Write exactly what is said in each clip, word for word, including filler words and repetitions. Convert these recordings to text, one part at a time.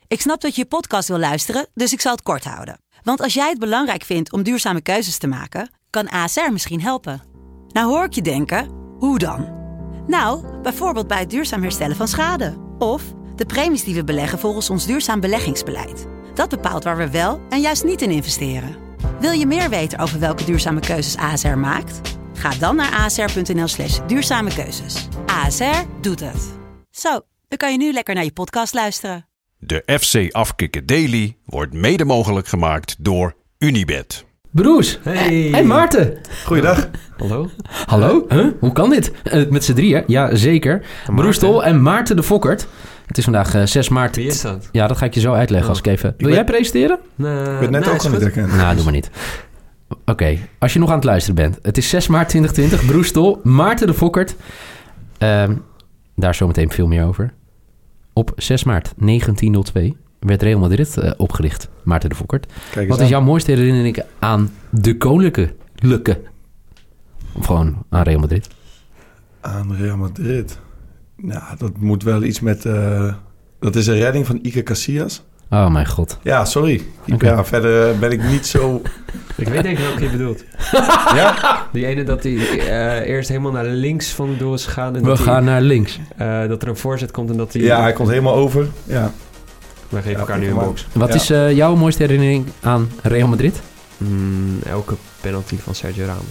Ik snap dat je je podcast wil luisteren, dus ik zal het kort houden. Want als jij het belangrijk vindt om duurzame keuzes te maken, kan A S R misschien helpen. Nou hoor ik je denken, hoe dan? Nou, bijvoorbeeld bij het duurzaam herstellen van schade. Of de premies die we beleggen volgens ons duurzaam beleggingsbeleid. Dat bepaalt waar we wel en juist niet in investeren. Wil je meer weten over welke duurzame keuzes A S R maakt? Ga dan naar asr.nl slash duurzame keuzes. A S R doet het. Zo, dan kan je nu lekker naar je podcast luisteren. De F C Afkikken Daily wordt mede mogelijk gemaakt door Unibet. Broes. Hey. Hey Maarten. Goeiedag. Hallo. Hallo? Huh? Hoe kan dit? Uh, met z'n drieën? Ja, zeker. Broes Tol en Maarten de Fokkert. Het is vandaag uh, zes maart. Wie is dat? Ja, dat ga ik je zo uitleggen als ik even... Wil ben... jij presenteren? Nee, ik ben net nee, ook aan het herkennen. Nou, doe maar niet. Oké, okay. Als je nog aan het luisteren bent. Het is zes maart twintig twintig. Broes Tol, Maarten de Fokkert. Uh, daar zometeen veel meer over. Op zes maart negentien nul twee werd Real Madrid uh, opgericht. Maarten de Fokkert. Wat is aan. jouw mooiste herinnering aan de koninklijke? Of gewoon aan Real Madrid? Aan Real Madrid? Nou, dat moet wel iets met... Uh, dat is een redding van Iker Casillas. Oh mijn god. Ja, sorry. Okay. Ja, verder ben ik niet zo... Ik weet denk ik welke je bedoelt. Ja? Die ene dat hij uh, eerst helemaal naar links van het doel is gegaan. En We dat gaan die, naar links. Uh, dat er een voorzet komt en dat hij... Ja, hij komt helemaal over. Ja. We geven ja, elkaar nu een box. Wat ja. is uh, jouw mooiste herinnering aan Real Madrid? Mm, elke penalty van Sergio Ramos.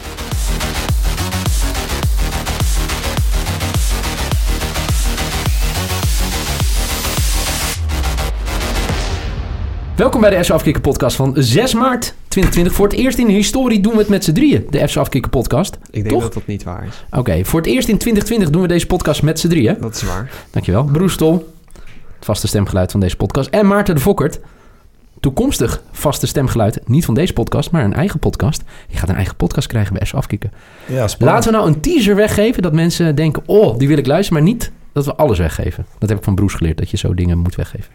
Welkom bij de F C Afkikken podcast van zes maart twintig twintig. Voor het eerst in de historie doen we het met z'n drieën, de F C Afkikken podcast. Ik denk Toch? dat dat niet waar is. Oké, okay, voor het eerst in twintig twintig doen we deze podcast met z'n drieën. Dat is waar. Dankjewel. Broes Tol, het vaste stemgeluid van deze podcast. En Maarten de Fokkert, toekomstig vaste stemgeluid. Niet van deze podcast, maar een eigen podcast. Je gaat een eigen podcast krijgen bij F C Afkikken. Ja, spannend. Laten we nou een teaser weggeven dat mensen denken, oh, die wil ik luisteren. Maar niet dat we alles weggeven. Dat heb ik van Broes geleerd, dat je zo dingen moet weggeven.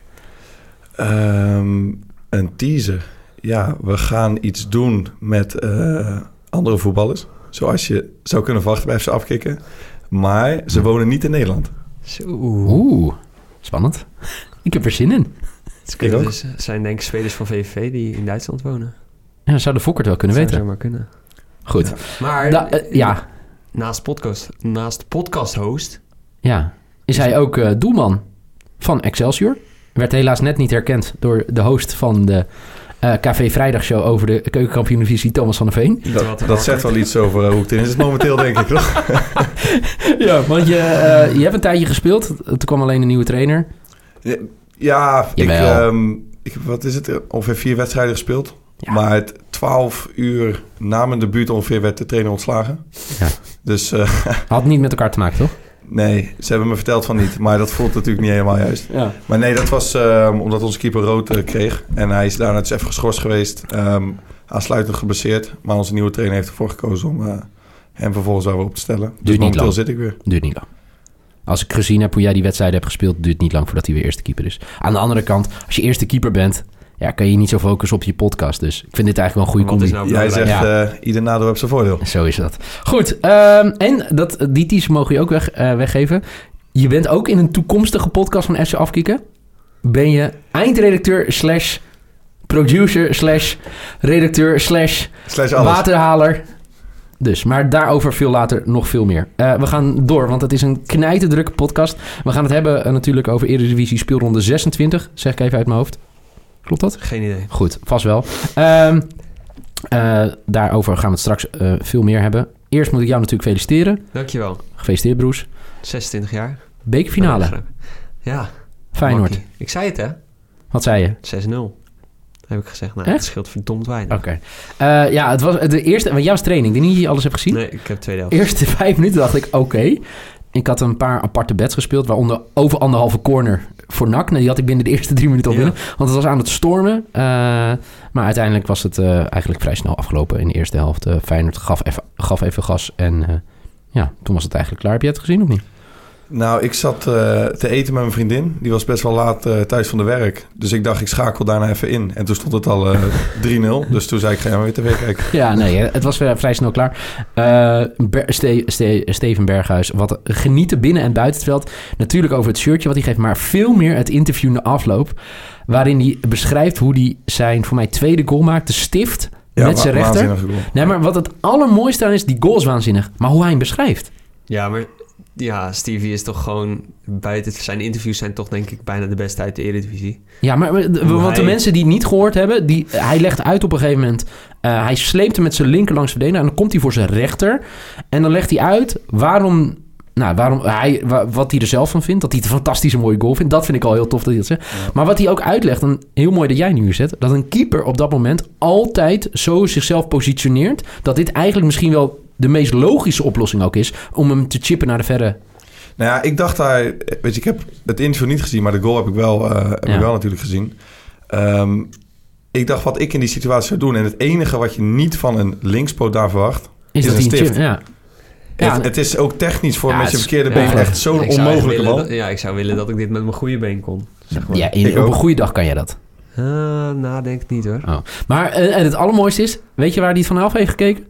Um, een teaser. Ja, we gaan iets doen met uh, andere voetballers. Zoals je zou kunnen verwachten bij F C Afkikken. Maar ze hm. wonen niet in Nederland. Zo. Oeh, spannend. Ik heb er zin in. Het kunnen dus zijn denk ik spelers van V V V die in Duitsland wonen. Ja, zou de Fokkert wel kunnen dat weten. Zou maar kunnen. Goed. Ja. Maar da, uh, ja. naast podcast, naast podcast host... Ja, is hij ook uh, doelman van Excelsior. Werd helaas net niet herkend door de host van de uh, K V Vrijdagshow over de keukenkampioen-divisie, Thomas van der Veen. Dat, dat zegt wel iets over uh, hoe het in is momenteel, denk ik, toch? Ja, want je, uh, je hebt een tijdje gespeeld. Toen kwam alleen een nieuwe trainer. Ja, ja ik, um, ik wat is het? Ongeveer vier wedstrijden gespeeld. Ja. Maar het twaalf uur na mijn debuut ongeveer werd de trainer ontslagen. Ja. Dus, uh, had niet met elkaar te maken, toch? Nee, ze hebben me verteld van niet. Maar dat voelt natuurlijk niet helemaal juist. Ja. Maar nee, dat was uh, omdat onze keeper rood uh, kreeg. En hij is daarna dus even geschorst geweest. Um, aansluitend geblesseerd. Maar onze nieuwe trainer heeft ervoor gekozen om uh, hem vervolgens weer op te stellen. Duurt dus momenteel lang. zit ik weer. Duurt niet lang. Als ik gezien heb hoe jij die wedstrijden hebt gespeeld, duurt het niet lang voordat hij weer eerste keeper is. Aan de andere kant, als je eerste keeper bent, ja, kan je niet zo focussen op je podcast. Dus ik vind dit eigenlijk wel een goede combi. Nou jij zegt, ja. uh, ieder nadeel heeft zijn voordeel. Zo is dat. Goed, um, en dat, die teaser mogen je ook weg, uh, weggeven. Je bent ook in een toekomstige podcast van F C Afkikken. Ben je eindredacteur slash producer slash redacteur slash, slash waterhaler. Dus, maar daarover veel later nog veel meer. Uh, we gaan door, want het is een knijterdrukke podcast. We gaan het hebben uh, natuurlijk over Eredivisie speelronde zesentwintig. Zeg ik even uit mijn hoofd. Klopt dat? Geen idee. Goed, vast wel. Um, uh, daarover gaan we het straks uh, veel meer hebben. Eerst moet ik jou natuurlijk feliciteren. Dankjewel. Gefeliciteerd, Broes. zesentwintig jaar. Bekerfinale. Ja. Feyenoord. Makkie. Ik zei het, hè? Wat zei je? zes nul. Heb ik gezegd. Nou, Echt? het scheelt verdomd weinig. Oké. Okay. Uh, ja, het was de eerste... Want jij was training. Ik denk niet dat je alles hebt gezien. Nee, ik heb tweede helft. Eerste vijf minuten dacht ik, oké. Okay. Ik had een paar aparte bets gespeeld, waaronder over anderhalve corner voor N A C. Nou, die had ik binnen de eerste drie minuten al binnen. Ja. Want het was aan het stormen. Uh, maar uiteindelijk was het uh, eigenlijk vrij snel afgelopen in de eerste helft. Uh, Feyenoord gaf even, gaf even gas en uh, ja, toen was het eigenlijk klaar. Heb je het gezien of niet? Nou, ik zat uh, te eten met mijn vriendin. Die was best wel laat uh, thuis van de werk. Dus ik dacht, ik schakel daarna even in. En toen stond het al uh, drie nul. Dus toen zei ik, ga jij maar weer tv kijken. Ja, nee, het was uh, vrij snel klaar. Uh, Ber- Ste- Ste- Steven Berghuis, wat genieten binnen en buiten het veld. Natuurlijk over het shirtje wat hij geeft, maar veel meer het interview na afloop. Waarin hij beschrijft hoe hij zijn, voor mij, tweede goal maakt. De stift ja, met zijn wa- rechter. Goal. Nee, maar wat het allermooiste aan is, die goal is waanzinnig. Maar hoe hij hem beschrijft. Ja, maar ja, Stevie is toch gewoon... Buiten zijn interviews zijn toch denk ik bijna de beste uit de Eredivisie. Ja, maar want hij... de mensen die het niet gehoord hebben... Die, hij legt uit op een gegeven moment... Uh, hij sleept hem met zijn linker langs verdediger... en dan komt hij voor zijn rechter. En dan legt hij uit waarom... Nou, waarom hij, wat hij er zelf van vindt. Dat hij het een fantastische mooie goal vindt. Dat vind ik al heel tof dat hij dat zegt. Ja. Maar wat hij ook uitlegt, en heel mooi dat jij nu zet... dat een keeper op dat moment altijd zo zichzelf positioneert... dat dit eigenlijk misschien wel de meest logische oplossing ook is... om hem te chippen naar de verre... Nou ja, ik dacht daar... Weet je, ik heb het interview niet gezien... maar de goal heb ik wel, uh, heb ja. ik wel natuurlijk gezien. Um, ik dacht wat ik in die situatie zou doen... en het enige wat je niet van een linkspoot daar verwacht... is, is een stift. Chip, ja. Ja, het, het is ook technisch voor ja, met je verkeerde been ja, echt zo'n onmogelijke bal. Dat, ja, ik zou willen dat ik dit met mijn goede been kon. Zeg maar. Ja, in, op een goede dag kan jij dat. Uh, nou, denk ik niet hoor. Oh. Maar uh, en het allermooiste is, weet je waar hij het vanaf heeft gekeken?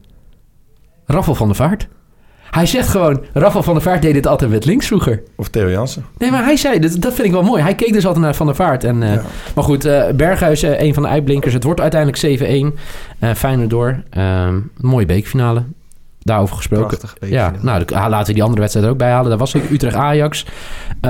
Raffel van der Vaart. Hij zegt gewoon, Raffel van der Vaart deed dit altijd met links vroeger. Of Theo Jansen. Nee, maar hij zei, dat, dat vind ik wel mooi. Hij keek dus altijd naar Van der Vaart. En, uh, ja. Maar goed, uh, Berghuis, uh, een van de uitblinkers. Het wordt uiteindelijk zeven-één. Uh, Feyenoord door. Uh, mooie bekerfinale. Daarover gesproken. Ja, nou, de, laten we die andere wedstrijd er ook bij halen. Daar was ik, Utrecht-Ajax. Uh,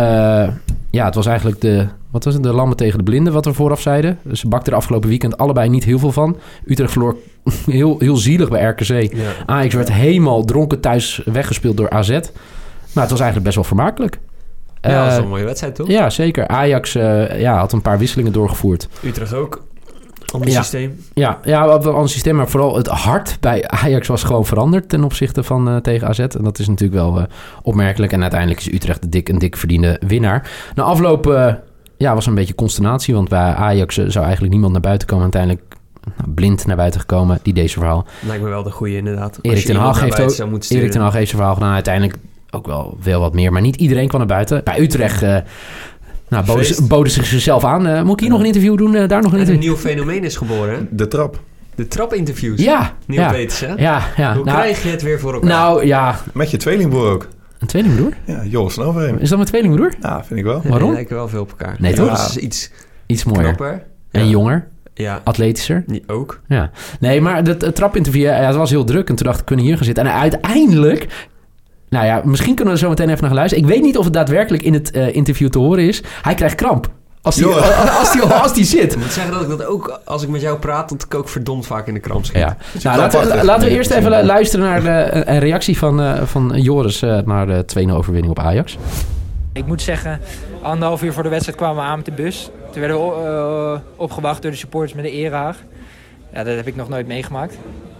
ja, het was eigenlijk de... Wat was het? De lammen tegen de blinden, wat we vooraf zeiden. Dus ze bakten er afgelopen weekend allebei niet heel veel van. Utrecht verloor heel, heel zielig bij R K C. Ja. Ajax werd helemaal dronken thuis weggespeeld door A Z. Maar het was eigenlijk best wel vermakelijk. Ja, uh, dat was een mooie wedstrijd, toch? Ja, zeker. Ajax uh, ja, had een paar wisselingen doorgevoerd. Opdracht ook. Ander ja. systeem. Ja, ja, wel een ander systeem. Maar vooral het hart bij Ajax was gewoon veranderd ten opzichte van uh, tegen A Z. En dat is natuurlijk wel uh, opmerkelijk. En uiteindelijk is Utrecht de dik, een dik verdiende winnaar. Na afloop uh, ja, was er een beetje consternatie. Want bij Ajax uh, zou eigenlijk niemand naar buiten komen. Uiteindelijk nou, blind naar buiten gekomen. Die deze verhaal. Lijkt me wel de goede inderdaad. Erik ten Hag heeft ook Erik ten Hag heeft zijn verhaal gedaan. Uiteindelijk ook wel veel wat meer. Maar niet iedereen kwam naar buiten. Bij Utrecht... Uh, Nou, boden, boden zich zichzelf aan. Uh, moet ik hier ja. nog een interview doen? Uh, daar nog een, en interview? een nieuw fenomeen is geboren. De trap. De trap-interviews. Ja. Nieuw ja. Peters, hè? Ja, ja. Hoe nou, krijg je het weer voor elkaar? Nou, ja. Met je tweelingbroer ook. Een tweelingbroer? Ja, Joris van Overheem. Is dat mijn tweelingbroer? Ja, vind ik wel. Ja, waarom? Die lijken wel veel op elkaar. Nee, toch? Joris is iets... Iets mooier. Knapper. En ja. jonger. Ja. Atletischer. Die ook. Ja. Nee, maar het, het trapinterview, ja, het was heel druk. En toen dacht ik, kunnen hier gaan zitten. En uiteindelijk... Nou ja, misschien kunnen we er zo meteen even naar gaan luisteren. Ik weet niet of het daadwerkelijk in het uh, interview te horen is. Hij krijgt kramp. Als die, als, die, als die zit. Ik moet zeggen dat ik dat ook, als ik met jou praat, dat ik ook verdomd vaak in de kramp schiet. Ja. Nou, laten, laten we eerst even luisteren naar de, een reactie van, uh, van Joris uh, naar de twee nul overwinning op Ajax. Ik moet zeggen, anderhalf uur voor de wedstrijd kwamen we aan met de bus. Toen werden we uh, opgewacht door de supporters met de erehaag. Ja, dat heb ik nog nooit meegemaakt.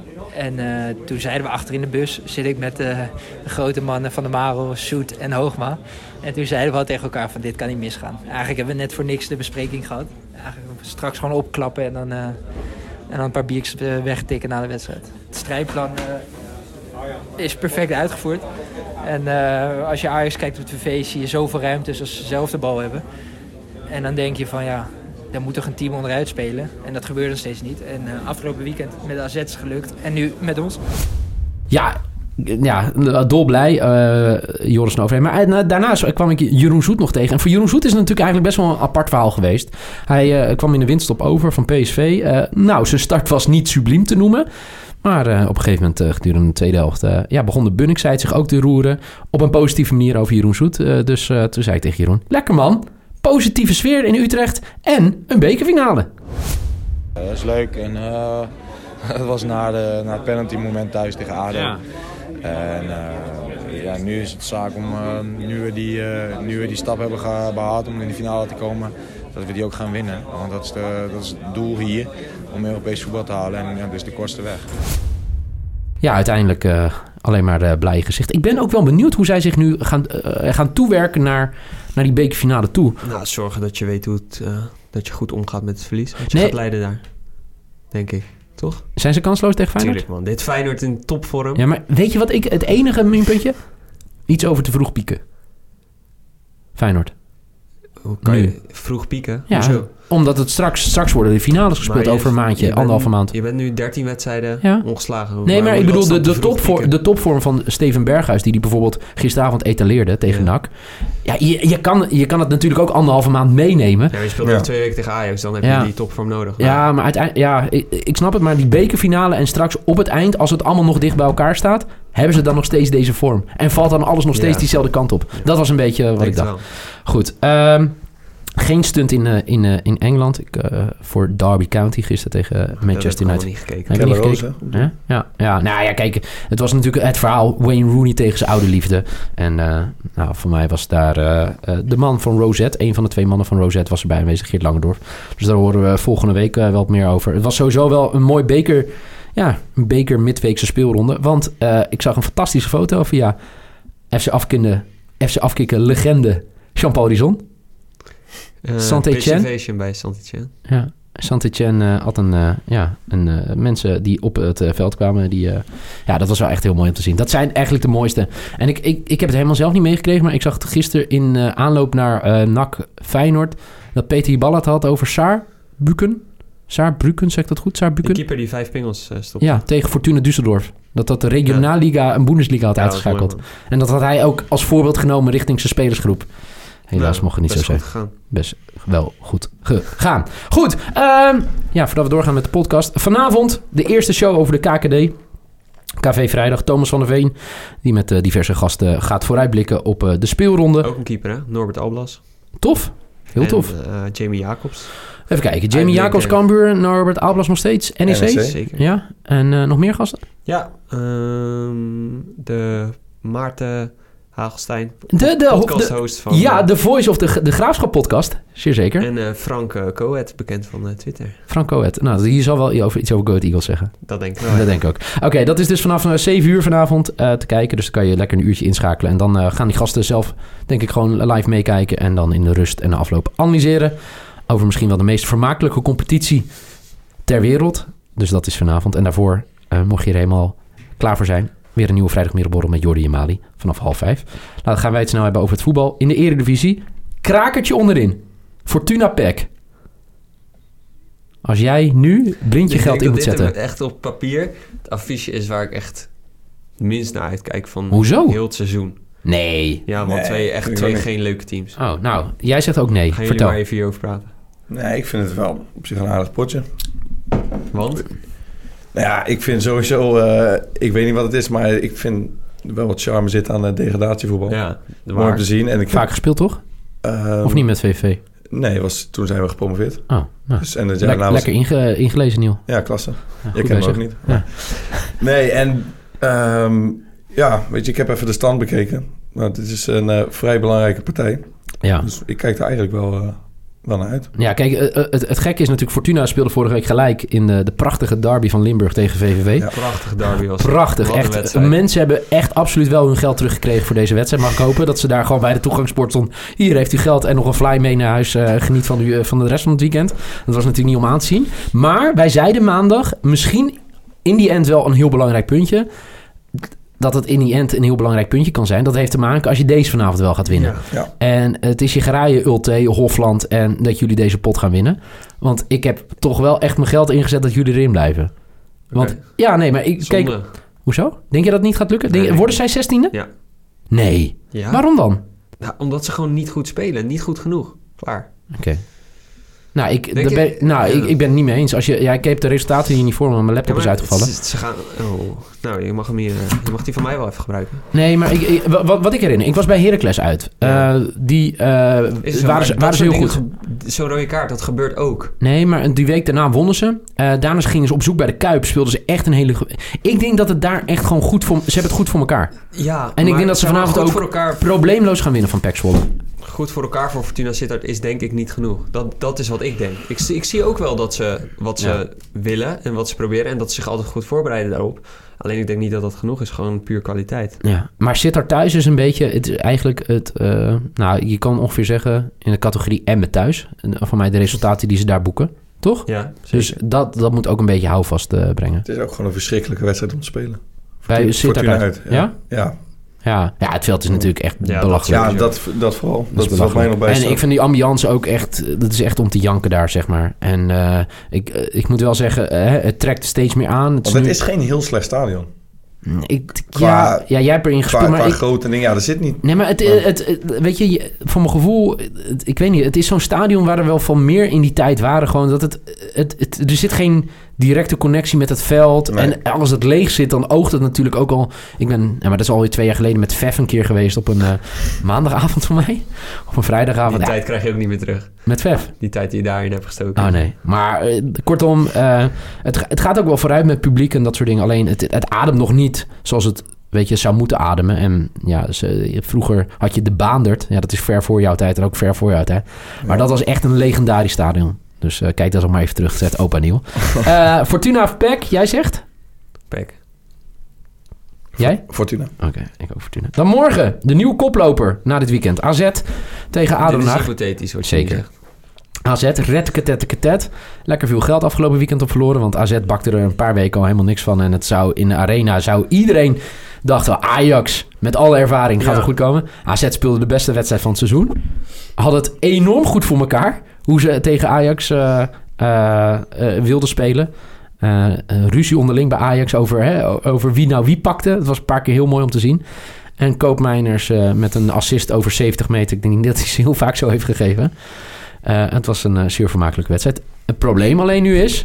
En uh, toen zeiden we achter in de bus, zit ik met uh, de grote mannen van de Marel, Soet en Hoogma. En toen zeiden we al tegen elkaar van dit kan niet misgaan. Eigenlijk hebben we net voor niks de bespreking gehad. Eigenlijk straks gewoon opklappen en dan, uh, en dan een paar biertjes wegtikken na de wedstrijd. Het strijdplan uh, is perfect uitgevoerd. En uh, als je Ajax kijkt op tv zie je zoveel ruimtes als ze zelf de bal hebben. En dan denk je van ja... Dan moet toch een team onderuit spelen. En dat gebeurt nog steeds niet. En uh, afgelopen weekend met A Z is gelukt. En nu met ons. Ja, ja dolblij. Uh, Joris van Overheem. Maar uh, daarnaast kwam ik Jeroen Zoet nog tegen. En voor Jeroen Zoet is het natuurlijk eigenlijk best wel een apart verhaal geweest. Hij uh, kwam in de winststop over van P S V. Uh, nou, zijn start was niet subliem te noemen. Maar uh, op een gegeven moment, uh, gedurende de tweede helft... Uh, ja, begon de Bunningside zich ook te roeren. Op een positieve manier over Jeroen Zoet. Uh, dus uh, toen zei ik tegen Jeroen... Lekker man! Positieve sfeer in Utrecht en een bekerfinale. Dat is leuk en uh, het was na, de, na het penalty moment thuis tegen A D O. Ja. En uh, ja, nu is het zaak om, uh, nu, we die, uh, nu we die stap hebben behaald om in de finale te komen, dat we die ook gaan winnen. Want dat is, de, dat is het doel hier, om Europees voetbal te halen en ja, dat is de kortste weg. Ja, uiteindelijk uh, alleen maar uh, blij gezicht. Ik ben ook wel benieuwd hoe zij zich nu gaan, uh, gaan toewerken naar, naar die bekerfinale toe. Nou, zorgen dat je weet hoe het, uh, dat je goed omgaat met het verlies. Dat je nee. gaat leiden daar, denk ik. Toch? Zijn ze kansloos tegen Feyenoord? Tuurlijk man, dit Feyenoord in topvorm. Ja, maar weet je wat ik, het enige minpuntje? Iets over te vroeg pieken. Feyenoord. Hoe kan Nu. je vroeg pieken? Ja, Hoezo? omdat het straks, straks worden de finales gespeeld Maar je- over een maandje, je bent- anderhalve maand. Je bent nu dertien wedstrijden Ja. ongeslagen. Nee, maar hoe ik moet bedoel dat de, dan de, te vroeg topvorm, pieken? de topvorm van Steven Berghuis... die die bijvoorbeeld gisteravond etaleerde tegen Ja. N A C. Ja, je, je, kan, je kan het natuurlijk ook anderhalve maand meenemen. Ja, je speelt Ja. nog twee weken tegen Ajax, dan heb Ja. je die topvorm nodig. Ja, maar uiteindelijk, ja, ik, ik snap het, maar die bekerfinale en straks op het eind... als het allemaal nog dicht bij elkaar staat... hebben ze dan nog steeds deze vorm. En valt dan alles nog steeds Ja. diezelfde kant op. Dat was een beetje wat Denk ik het dacht. wel. Goed, ehm, geen stunt in, uh, in, uh, in Engeland. Ik, uh, voor Derby County gisteren tegen Dat heb ik Manchester allemaal United. niet gekeken. Heb je niet Keller gekeken? Rose, hè? Ja, ja, ja, nou ja, kijk, het was natuurlijk het verhaal Wayne Rooney tegen zijn oude liefde. En uh, nou, voor mij was daar uh, uh, de man van Rosette, een van de twee mannen van Rosette was erbij aanwezig, Geert Langendorf. Dus daar horen we volgende week uh, wel wat meer over. Het was sowieso wel een mooi beker, ja, een beker midweekse speelronde. Want uh, ik zag een fantastische foto via F C Afkikken, F C Afkikken legende Jean-Paul Rizon. Uh, Saint-Étienne. Preservation bij Saint-Étienne. Ja, Saint-Étienne uh, had een, uh, ja, een uh, mensen die op het uh, veld kwamen. Die, uh, ja, dat was wel echt heel mooi om te zien. Dat zijn eigenlijk de mooiste. En ik, ik, ik heb het helemaal zelf niet meegekregen, maar ik zag het gisteren in uh, aanloop naar uh, N A C Feyenoord dat Peter Hiballa het had over Saarbrücken. Saarbrücken, zeg ik dat goed? Die Saarbrücken? keeper die vijf pingels uh, stopte. Ja, tegen Fortuna Düsseldorf. Dat dat de Regionalliga en Bundesliga had Ja, dat is mooi, uitgeschakeld. man. En dat had hij ook als voorbeeld genomen richting zijn spelersgroep. Helaas Ja, mocht het niet zo best zijn. goed gegaan. Best wel goed gegaan. Goed, ehm, ja, voordat we doorgaan met de podcast. Vanavond de eerste show over de K K D. K V Vrijdag. Thomas van der Veen, die met uh, diverse gasten gaat vooruitblikken op uh, de speelronde. Ook een keeper, hè? Norbert Alblas. Tof, heel En, tof. uh, Jamie Jacobs. Even kijken, Jamie Uitblikken. Jacobs, Cambuur, Norbert Alblas nog steeds, N E C. N E C. Zeker. Ja, en uh, nog meer gasten? Ja, ehm, de Maarten Hagelstein, De, de, de, podcast-host van... ja, uh, de Voice of de, de Graafschap podcast, zeer zeker. En uh, Frank uh, Coët, bekend van uh, Twitter. Frank Coët. Nou, hier zal wel over, iets over Go Ahead Eagles zeggen. Dat denk ik wel. Dat ja. denk ik ook. Oké, okay, dat is dus vanaf uh, zeven uur vanavond uh, te kijken. Dus dan kan je lekker een uurtje inschakelen. En dan uh, gaan die gasten zelf, denk ik, gewoon live meekijken. En dan in de rust en de afloop analyseren. Over misschien wel de meest vermakelijke competitie ter wereld. Dus dat is vanavond. En daarvoor, uh, mocht je er helemaal klaar voor zijn, weer een nieuwe vrijdagmiddagborrel met Jordi en Mali vanaf half vijf. Nou, dan gaan wij het snel hebben over het voetbal. In de Eredivisie, krakertje onderin. Fortuna P E C. Als jij nu blind je Ik geld denk in dat moet dit zetten. echt op papier het affiche is waar ik echt minst naar uitkijk van Hoezo? heel het seizoen. Nee. Ja, want Nee, twee, ik echt ook twee niet. geen leuke teams. Oh, nou, jij zegt ook nee. Gaan jullie Vertel. maar even hierover praten. Nee, ik vind het wel op zich een aardig potje. Want? Nou ja, ik vind sowieso... Uh, ik weet niet wat het is, maar ik vind wel wat charme zit aan uh, degradatievoetbal. Ja, de Mooi om waar. te zien. En ik Vaak gespeeld, toch? uh, Of niet met V V V? Nee, was, toen zijn we gepromoveerd. Oh, nou. Dus, en het jaar Lek- daarna was- lekker inge- ingelezen, Niel. Ja, klasse. Ja, Je goed kent me ook bezig. niet. Ja. Nee, en um, ja, weet je, ik heb even de stand bekeken. Nou, het is een uh, vrij belangrijke partij. Ja. Dus ik kijk er eigenlijk wel, uh, wel naar uit. Ja, kijk, uh, het, het gekke is natuurlijk... Fortuna speelde vorige week gelijk in de, de prachtige derby van Limburg tegen V V V. Ja. Prachtige derby was het. Prachtig, Wat een echt. wedstrijd. Mensen hebben echt absoluut wel hun geld teruggekregen voor deze wedstrijd. Mag ik hopen dat ze daar gewoon bij de toegangspoort stond. Hier heeft u geld en nog een fly mee naar huis. Uh, geniet van, u, uh, van de rest van het weekend. Dat was natuurlijk niet om aan te zien. Maar wij zeiden maandag, misschien in die end wel een heel belangrijk puntje. Dat het in die end een heel belangrijk puntje kan zijn. Dat heeft te maken als je deze vanavond wel gaat winnen. Ja. Ja. En het is je geraaien, Ulte, Hofland en dat jullie deze pot gaan winnen. Want ik heb toch wel echt mijn geld ingezet dat jullie erin blijven. Want Oké. ja, nee, maar ik, kijk, Zonde. hoezo? Denk je dat het niet gaat lukken? Denk, Nee. worden zij zestiende? Ja. Nee. Ja. Waarom dan? Nou, omdat ze gewoon niet goed spelen. Niet goed genoeg. Klaar. Oké. Nou, ik, Denk daar je- ben, nou Ja. ik, ik ben het niet mee eens. Als je, ja, ik heb de resultaten hier niet voor me, maar mijn laptop Ja, is maar uitgevallen. Ze, ze gaan... Oh. Nou, je mag, hem hier, uh, je mag die van mij wel even gebruiken. Nee, maar ik, ik- wat, wat ik herinner, ik was bij Heracles uit. Ja. Uh, die uh, Is waren, zo, ze, maar waren dat ze heel soort goed. dingen ge- Zo'n rode kaart, dat gebeurt ook. Nee, maar die week daarna wonnen ze. Uh, daarna gingen ze op zoek bij de Kuip. Speelden ze echt een hele... go- Ik denk dat het daar echt gewoon goed voor... Ze hebben het goed voor elkaar. Ja, En ik maar denk dat ze zeg maar, vanavond goed ook voor elkaar, probleemloos gaan winnen van P E C Zwolle. goed voor elkaar voor Fortuna Sittard is denk ik niet genoeg. Dat, dat is wat ik denk. Ik, zie- ik zie ook wel dat ze wat ze Ja. willen en wat ze proberen en dat ze zich altijd goed voorbereiden daarop. Alleen ik denk niet dat dat genoeg is. Gewoon puur kwaliteit. Ja, maar Sittard thuis is een beetje... Het is eigenlijk het... Uh, nou, je kan ongeveer zeggen in de categorie Emmen thuis. En van mij de resultaten die ze daar boeken. Toch? Ja, Dus zeker. dat, dat moet ook een beetje houvast uh, brengen. Het is ook gewoon een verschrikkelijke wedstrijd om te spelen. Bij Fortuna Sittard uit. uit. Ja? Ja. Ja, ja, het veld is natuurlijk echt Ja, belachelijk. Ja, dat, dat vooral. Dat, is is wat mij nog bij En staat. ik vind die ambiance ook echt... Dat is echt om te janken daar, zeg maar. En uh, ik, uh, ik moet wel zeggen, uh, het trekt steeds meer aan. Het Want het nu... is geen heel slecht stadion. Ik, Qua- ja, ja, jij hebt erin gespeeld, Qua, maar qua ik... grote dingen, ja, er zit niet... Nee, maar het, het, het, het- weet je, je- voor mijn gevoel, het- ik weet niet, het is zo'n stadion waar er wel van meer in die tijd waren. Gewoon dat het, het, het er zit geen directe connectie met het veld. Nee. En als het leeg zit, dan oogt het natuurlijk ook al. Ik ben, ja, maar dat is alweer twee jaar geleden met Vef een keer geweest op een uh, maandagavond voor mij. Op een vrijdagavond. Die Ja, tijd krijg je ook niet meer terug. met Vef. Die tijd die je daarin hebt gestoken. Oh nee, maar uh, kortom, uh, het, het gaat ook wel vooruit met publiek en dat soort dingen. Alleen het, het ademt nog niet zoals het, weet je, zou moeten ademen. En ja, dus, uh, vroeger had je de Baandert. Ja, dat is ver voor jouw tijd en ook ver voor jouw tijd. Maar Ja. dat was echt een legendarisch stadion. Dus uh, kijk dat ook maar even terug. Zet opa Niel. Uh, Fortuna of P E C, jij zegt? Pek. Jij? Fortuna. Oké, okay, ik ook Fortuna. Dan morgen, de nieuwe koploper na dit weekend. A Z tegen A D O Den Dit is Haag. hypothetisch, wat je Zeker. nu zegt. A Z, red ketet ketet. Lekker veel geld afgelopen weekend op verloren. Want A Z bakte er een paar weken al helemaal niks van. En het zou in de arena, zou iedereen dachten, Ajax met alle ervaring gaat Ja. er goed komen. A Z speelde de beste wedstrijd van het seizoen. Had het enorm goed voor elkaar. Hoe ze tegen Ajax uh, uh, uh, wilden spelen. Uh, uh, ruzie onderling bij Ajax over, hè, over wie nou wie pakte. Het was een paar keer heel mooi om te zien. En Koopmeiners uh, met een assist over zeventig meter. Ik denk niet dat hij ze heel vaak zo heeft gegeven. Uh, het was een uh, zeer vermakelijke wedstrijd. Het probleem alleen nu is...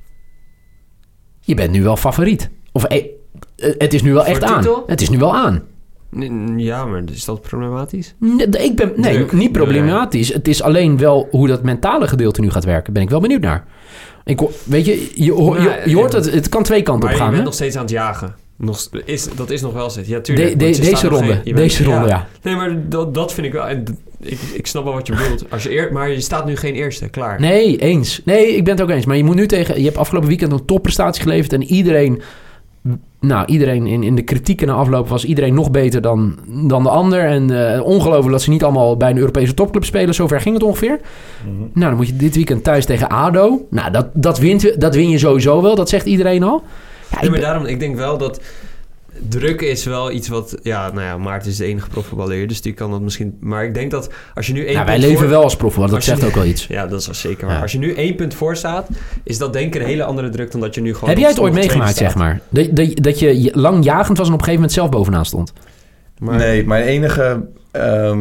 Je bent nu wel favoriet. Of eh, het is nu wel Voor echt de aan. titel? Het is nu wel aan. N- Ja, maar is dat problematisch? Nee, ik ben, nee Druk. niet problematisch. Het is alleen wel hoe dat mentale gedeelte nu gaat werken. Ben ik wel benieuwd naar. Ik, ho- weet je, je, ho- je, je hoort het. Het kan twee kanten Maar op je gaan. bent hè? nog steeds aan het jagen. Nog, st- is, dat is nog wel steeds. Ja, tuurlijk. De- de- want je deze staat nog ronde. geen- je bent- Deze ronde, ja. Nee, maar dat, dat vind ik wel... en d- Ik, ik snap wel wat je bedoelt. Als je eer, maar je staat nu geen eerste. Klaar. Nee, eens. Nee, ik ben het ook eens. Maar je moet nu tegen... Je hebt afgelopen weekend een topprestatie geleverd. En iedereen... Nou, iedereen in, in de kritiek na afloop was iedereen nog beter dan, dan de ander. En uh, ongelooflijk dat ze niet allemaal bij een Europese topclub spelen. Zover ging het ongeveer. Mm-hmm. Nou, dan moet je dit weekend thuis tegen A D O. Nou, dat, dat, wint, dat win je sowieso wel. Dat zegt iedereen al. Ja, Nee, ik maar ben- daarom, ik denk wel dat... Druk is wel iets wat... Ja, nou ja, Maarten is de enige profvoetballer, dus die kan dat misschien... Maar ik denk dat als je nu één nou, wij punt leven voor- wel als profvoetballer. Dat Als je zegt nu- ook wel iets. Ja, dat is wel zeker waar. Ja. Als je nu één punt voor staat, is dat denk ik een hele andere druk dan dat je nu gewoon... Heb jij het nog ooit tweede meegemaakt, staat. zeg maar? Dat, dat, dat je lang jagend was en op een gegeven moment zelf bovenaan stond? Maar, Nee, mijn enige... ehm,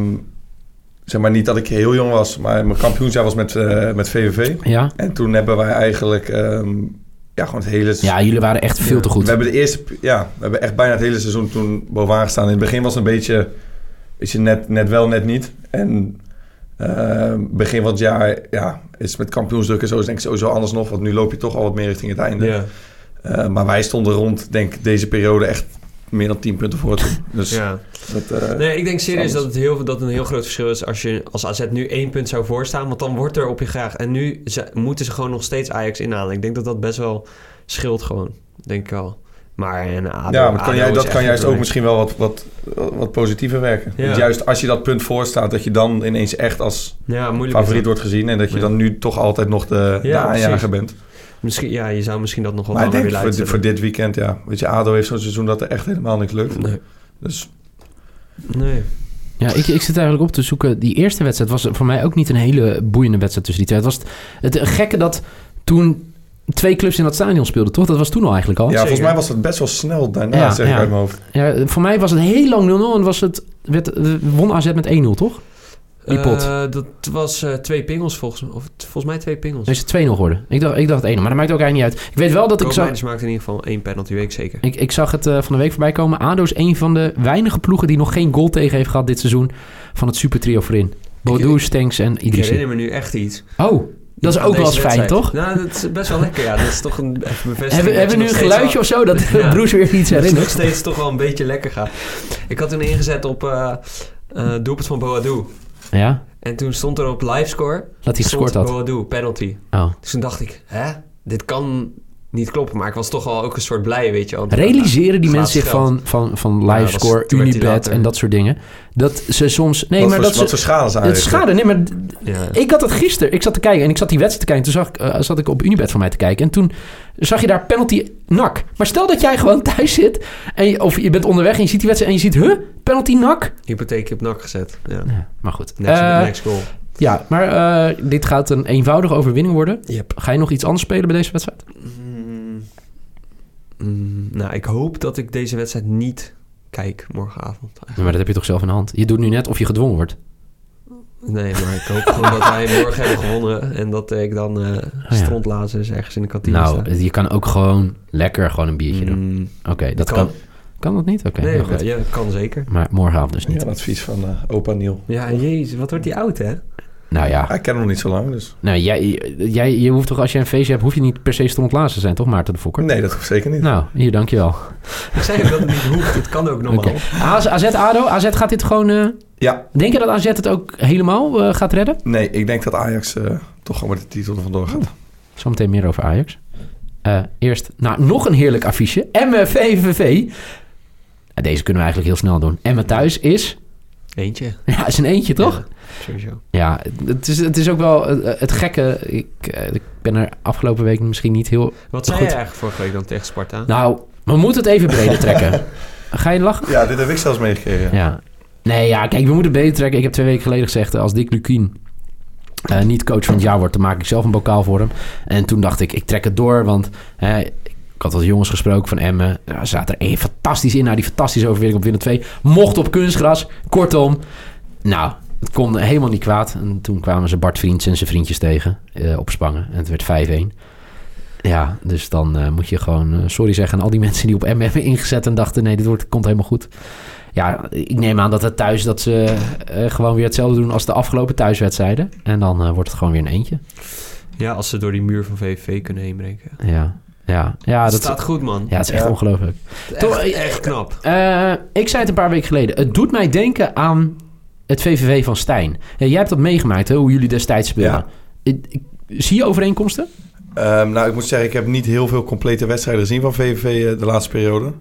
zeg maar niet dat ik heel jong was, maar mijn kampioensjaar was met, uh, met V V V. Ja? En toen hebben wij eigenlijk... ehm, ja, gewoon het hele... Ja, jullie waren echt veel te goed. We hebben de eerste... Ja, we hebben echt bijna het hele seizoen toen bovenaan gestaan. In het begin was het een beetje... Weet je, net, net wel, net niet. En uh, begin van het jaar... Ja, is met kampioensdruk en zo is denk ik sowieso anders nog. Want nu loop je toch al wat meer richting het einde. ja, Uh, maar wij stonden rond, denk ik, deze periode echt meer dan tien punten voor toen. Dus ja. dat... Uh, Nee, ik denk serieus anders. dat het heel, dat een heel groot verschil is als je als A Z nu één punt zou voorstaan. Want dan wordt er op je graag. En nu ze, moeten ze gewoon nog steeds Ajax inhalen. Ik denk dat dat best wel scheelt gewoon. Denk ik wel. Maar en A D O, Ja, maar dat kan, A D O jij, is dat echt kan een juist ook probleem. misschien wel wat, wat, wat positiever werken. Ja. Want juist als je dat punt voorstaat, dat je dan ineens echt als Ja, moeilijk is favoriet dat. wordt gezien. En dat je Ja. dan nu toch altijd nog de, de Ja, aanjager precies. bent. Misschien, ja, je zou misschien dat nog wat Maar ik langer denk willen voor, uitstellen. voor dit weekend, ja. Weet je, A D O heeft zo'n seizoen dat er echt helemaal niks lukt. Nee. Dus Nee. Ja, ik, ik zit eigenlijk op te zoeken. Die eerste wedstrijd was voor mij ook niet een hele boeiende wedstrijd tussen die twee. Het was het, het gekke dat toen twee clubs in dat stadion speelden, toch? Dat was toen al eigenlijk al. ja, volgens zeker. mij was het best wel snel daarna, Ja, zeg ik ja. uit mijn hoofd. Ja, voor mij was het heel lang nul nul en was het, werd, won A Z met één nul, toch? Die pot. Uh, dat was uh, twee pingels volgens mij. Of t- volgens mij twee pingels. Dan is het twee nul geworden. Ik dacht, ik dacht één nul, maar dat maakt ook eigenlijk niet uit. Ik weet wel dat ik zag... Koopmeiners maakte in ieder geval één penalty, weet ik zeker. Ik, ik zag het uh, van de week voorbij komen. A D O is een van de weinige ploegen die nog geen goal tegen heeft gehad dit seizoen van het supertrio voorin. Bodou, Stenks en Ik Idrissi. herinner me nu echt iets. Oh, dat is Van ook wel deze eens fijn, wedstrijd. toch? Nou, dat is best wel lekker, ja. Dat is toch een even bevestiging. Hebben, dat hebben we je nu nog een steeds geluidje of zo dat Ja. Broes weer iets wel- dat het nog herinnert? steeds toch wel een beetje lekker gaat. Ik had toen ingezet op uh, uh, doelpunt van Boadou. Ja, En toen stond er op livescore... dat hij gescoord had. Boadou, penalty. Oh. Dus toen dacht ik, hè? Dit kan niet kloppen. Maar ik was toch wel ook een soort blij, weet je wel. Realiseren die Ja, mensen zich geld. van, van, van Ja, Livescore, was- toen werd die Unibet later- en dat soort dingen. Dat ze soms... Nee, wat maar voor, dat wat ze... voor schade zijn Het schade, nee, maar d- Ja. ik had het gisteren. Ik zat te kijken en ik zat die wedstrijd te kijken. Toen zag, ik, uh, zat ik op Unibet van mij te kijken. En toen zag je daar penalty nak. Maar stel dat jij gewoon thuis zit. En je, of je bent onderweg en je ziet die wedstrijd en je ziet... Huh? Penalty nak? Hypotheekje op N A C gezet. Ja. Ja, maar goed. Next, Eh, next goal. ja, maar uh, dit gaat een eenvoudige overwinning worden. Yep. Ga je nog iets anders spelen bij deze wedstrijd? Mm, mm, nou, ik hoop dat ik deze wedstrijd niet kijk morgenavond. Eigenlijk. Maar dat heb je toch zelf in de hand? Je doet nu net of je gedwongen wordt. Nee, maar ik hoop gewoon dat wij morgen hebben gewonnen. En dat ik dan uh, ja. strontlazers ergens in de kantine sta. Nou, je kan ook gewoon lekker gewoon een biertje doen. Mm, Oké, dat kan. kan. Kan dat niet? Oké, nee, heel goed. ja, kan zeker. Maar morgenavond dus Ja, niet. een advies van uh, opa Niel. Ja, jezus, wat wordt die oud, hè? Nou ja, Hij ken hem nog niet zo lang, dus... nou, jij, jij, je hoeft toch als je een feestje hebt, hoef je niet per se strontlazers te zijn, toch Maarten de Fokker? Nee, dat hoeft zeker niet. Nou, hier, dankjewel. Ik zei ook dat het niet hoeft. Het kan ook nog Oké. wel. AZ, A Z ADO, A Z gaat dit gewoon... Uh, Ja, denk je dat A Z het ook helemaal uh, gaat redden? nee, ik denk dat Ajax uh, toch gewoon met de titel er vandoor gaat. Zometeen meer over Ajax. Uh, eerst, nou, nog een heerlijk affiche. Emmen V V V. Uh, deze kunnen we eigenlijk heel snel doen. Emmen thuis is... Eentje. Ja, is een eentje, toch? Ja, sowieso. Ja, het is, het is ook wel uh, het gekke. Ik, uh, ik ben er afgelopen week misschien niet heel... Wat zei Goed. je eigenlijk vorige week dan tegen Sparta? Nou, we moeten het even breder trekken. Ga je lachen? Ja, dit heb ik zelfs meegekregen. Ja. Nee, ja, kijk, we moeten het breder trekken. Ik heb twee weken geleden gezegd, als Dick Lukien uh, niet coach van het jaar wordt, dan maak ik zelf een bokaal voor hem. En toen dacht ik, ik trek het door, want hè, ik had wat jongens gesproken van Emmen. Ja, ze zaten er één fantastisch in, naar die fantastische overwinning op Willem twee. Mocht op kunstgras. Kortom, nou, het kon helemaal niet kwaad. En toen kwamen ze Bart Vriends en zijn vriendjes tegen uh, op Spangen. En het werd vijf-één. Ja, dus dan uh, moet je gewoon uh, sorry zeggen aan al die mensen die op Emmen hebben ingezet en dachten, nee, dit wordt, komt helemaal goed. Ja, ik neem aan dat het thuis dat ze uh, gewoon weer hetzelfde doen als de afgelopen thuiswedstrijden. En dan uh, wordt het gewoon weer een eentje. Ja, als ze door die muur van V V V kunnen heen breken. Ja, ja, ja. Het Dat staat goed, man. Ja, het is echt Ja. ongelooflijk. Echt, Toch, echt knap. Uh, ik zei het een paar weken geleden. Het doet mij denken aan het V V V van Stijn. Ja, jij hebt dat meegemaakt, hè, hoe jullie destijds speelden. Ja. Ik, ik, zie je overeenkomsten? Um, nou, ik moet zeggen, ik heb niet heel veel complete wedstrijden gezien van V V V uh, de laatste periode.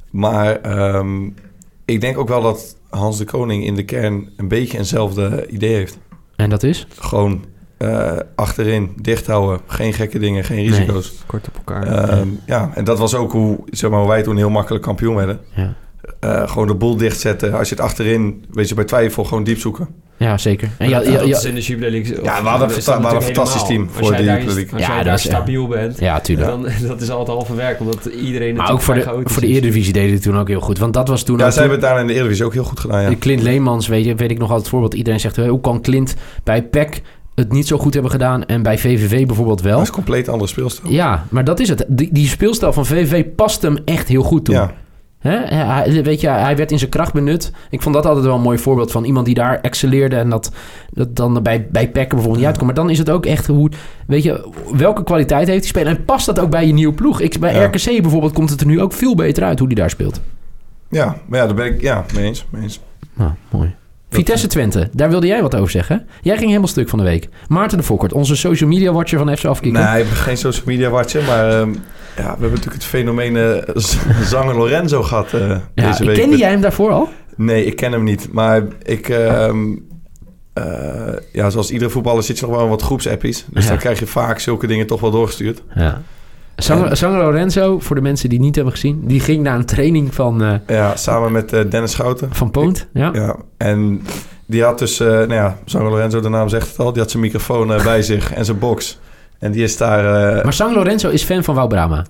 Maar um, ik denk ook wel dat Hans de Koning in de kern een beetje eenzelfde idee heeft. En dat is? Gewoon uh, achterin, dicht houden, geen gekke dingen, geen risico's. Kort op elkaar. Um, ja, en dat was ook hoe, zeg maar, hoe wij toen heel makkelijk kampioen werden. Ja, Uh, gewoon de boel dichtzetten. Als je het achterin, weet je, bij twijfel gewoon diep zoeken. ja zeker. En ja, ja, ja, dat ja, is in de Jupiler League. Ja, we hadden een is fanta- dat we hadden een natuurlijk fantastisch team helemaal. voor Als de jij daar- Jupiler League. Als Ja, jij dat daar is- stabiel bent, ja, tuurlijk. dan dat is altijd halve werk. Omdat iedereen Maar ook voor de, natuurlijk voor de vrij Eredivisie deden het toen ook heel goed. Want dat was toen Ja, ook... zij hebben het daar in de Eredivisie ook heel goed gedaan, ja. Clint Leemans, weet, je, weet ik nog altijd het voorbeeld. Iedereen zegt, hoe kan Clint bij P E C het niet zo goed hebben gedaan en bij V V V bijvoorbeeld wel? Dat is een compleet andere speelstijl. Ja, maar dat is het. Die, die speelstijl van V V V past hem echt heel goed toen. Ja. Hè? Hij, weet je, hij werd in zijn kracht benut. Ik vond dat altijd wel een mooi voorbeeld van iemand die daar excelleerde en dat, dat dan bij, bij P E C bijvoorbeeld niet uitkomt. Maar dan is het ook echt hoe, weet je, welke kwaliteit heeft die speler en past dat ook bij je nieuwe ploeg? Ik, bij Ja. R K C bijvoorbeeld komt het er nu ook veel beter uit hoe die daar speelt. Ja, maar ja, daar ben ik ja, mee eens. Mee eens. Nou, mooi. Vitesse Twente, daar wilde jij wat over zeggen. Jij ging helemaal stuk van de week. Maarten de Fokkert, onze social media watcher van F C Afkikken. Nee, ik ben geen social media watcher, maar um, ja, we hebben natuurlijk het fenomeen uh, Z- Zanger Lorenzo gehad uh, ja, deze week. kende jij hem daarvoor al? Nee, ik ken hem niet. Maar ik, um, uh, ja, zoals iedere voetballer zit je nog wel in wat groepsappies. Dus Ja. dan krijg je vaak zulke dingen toch wel doorgestuurd. Ja. Sanger, Sanger Lorenzo, voor de mensen die het niet hebben gezien, die ging naar een training van, uh, Ja, samen met uh, Dennis Schouten. van Poont. Ja. Ja, en die had dus, uh, nou ja, Zanger Lorenzo, de naam zegt het al, die had zijn microfoon uh, bij zich en zijn box. En die is daar... Uh, Maar Sanger Lorenzo is fan van Wout Brama.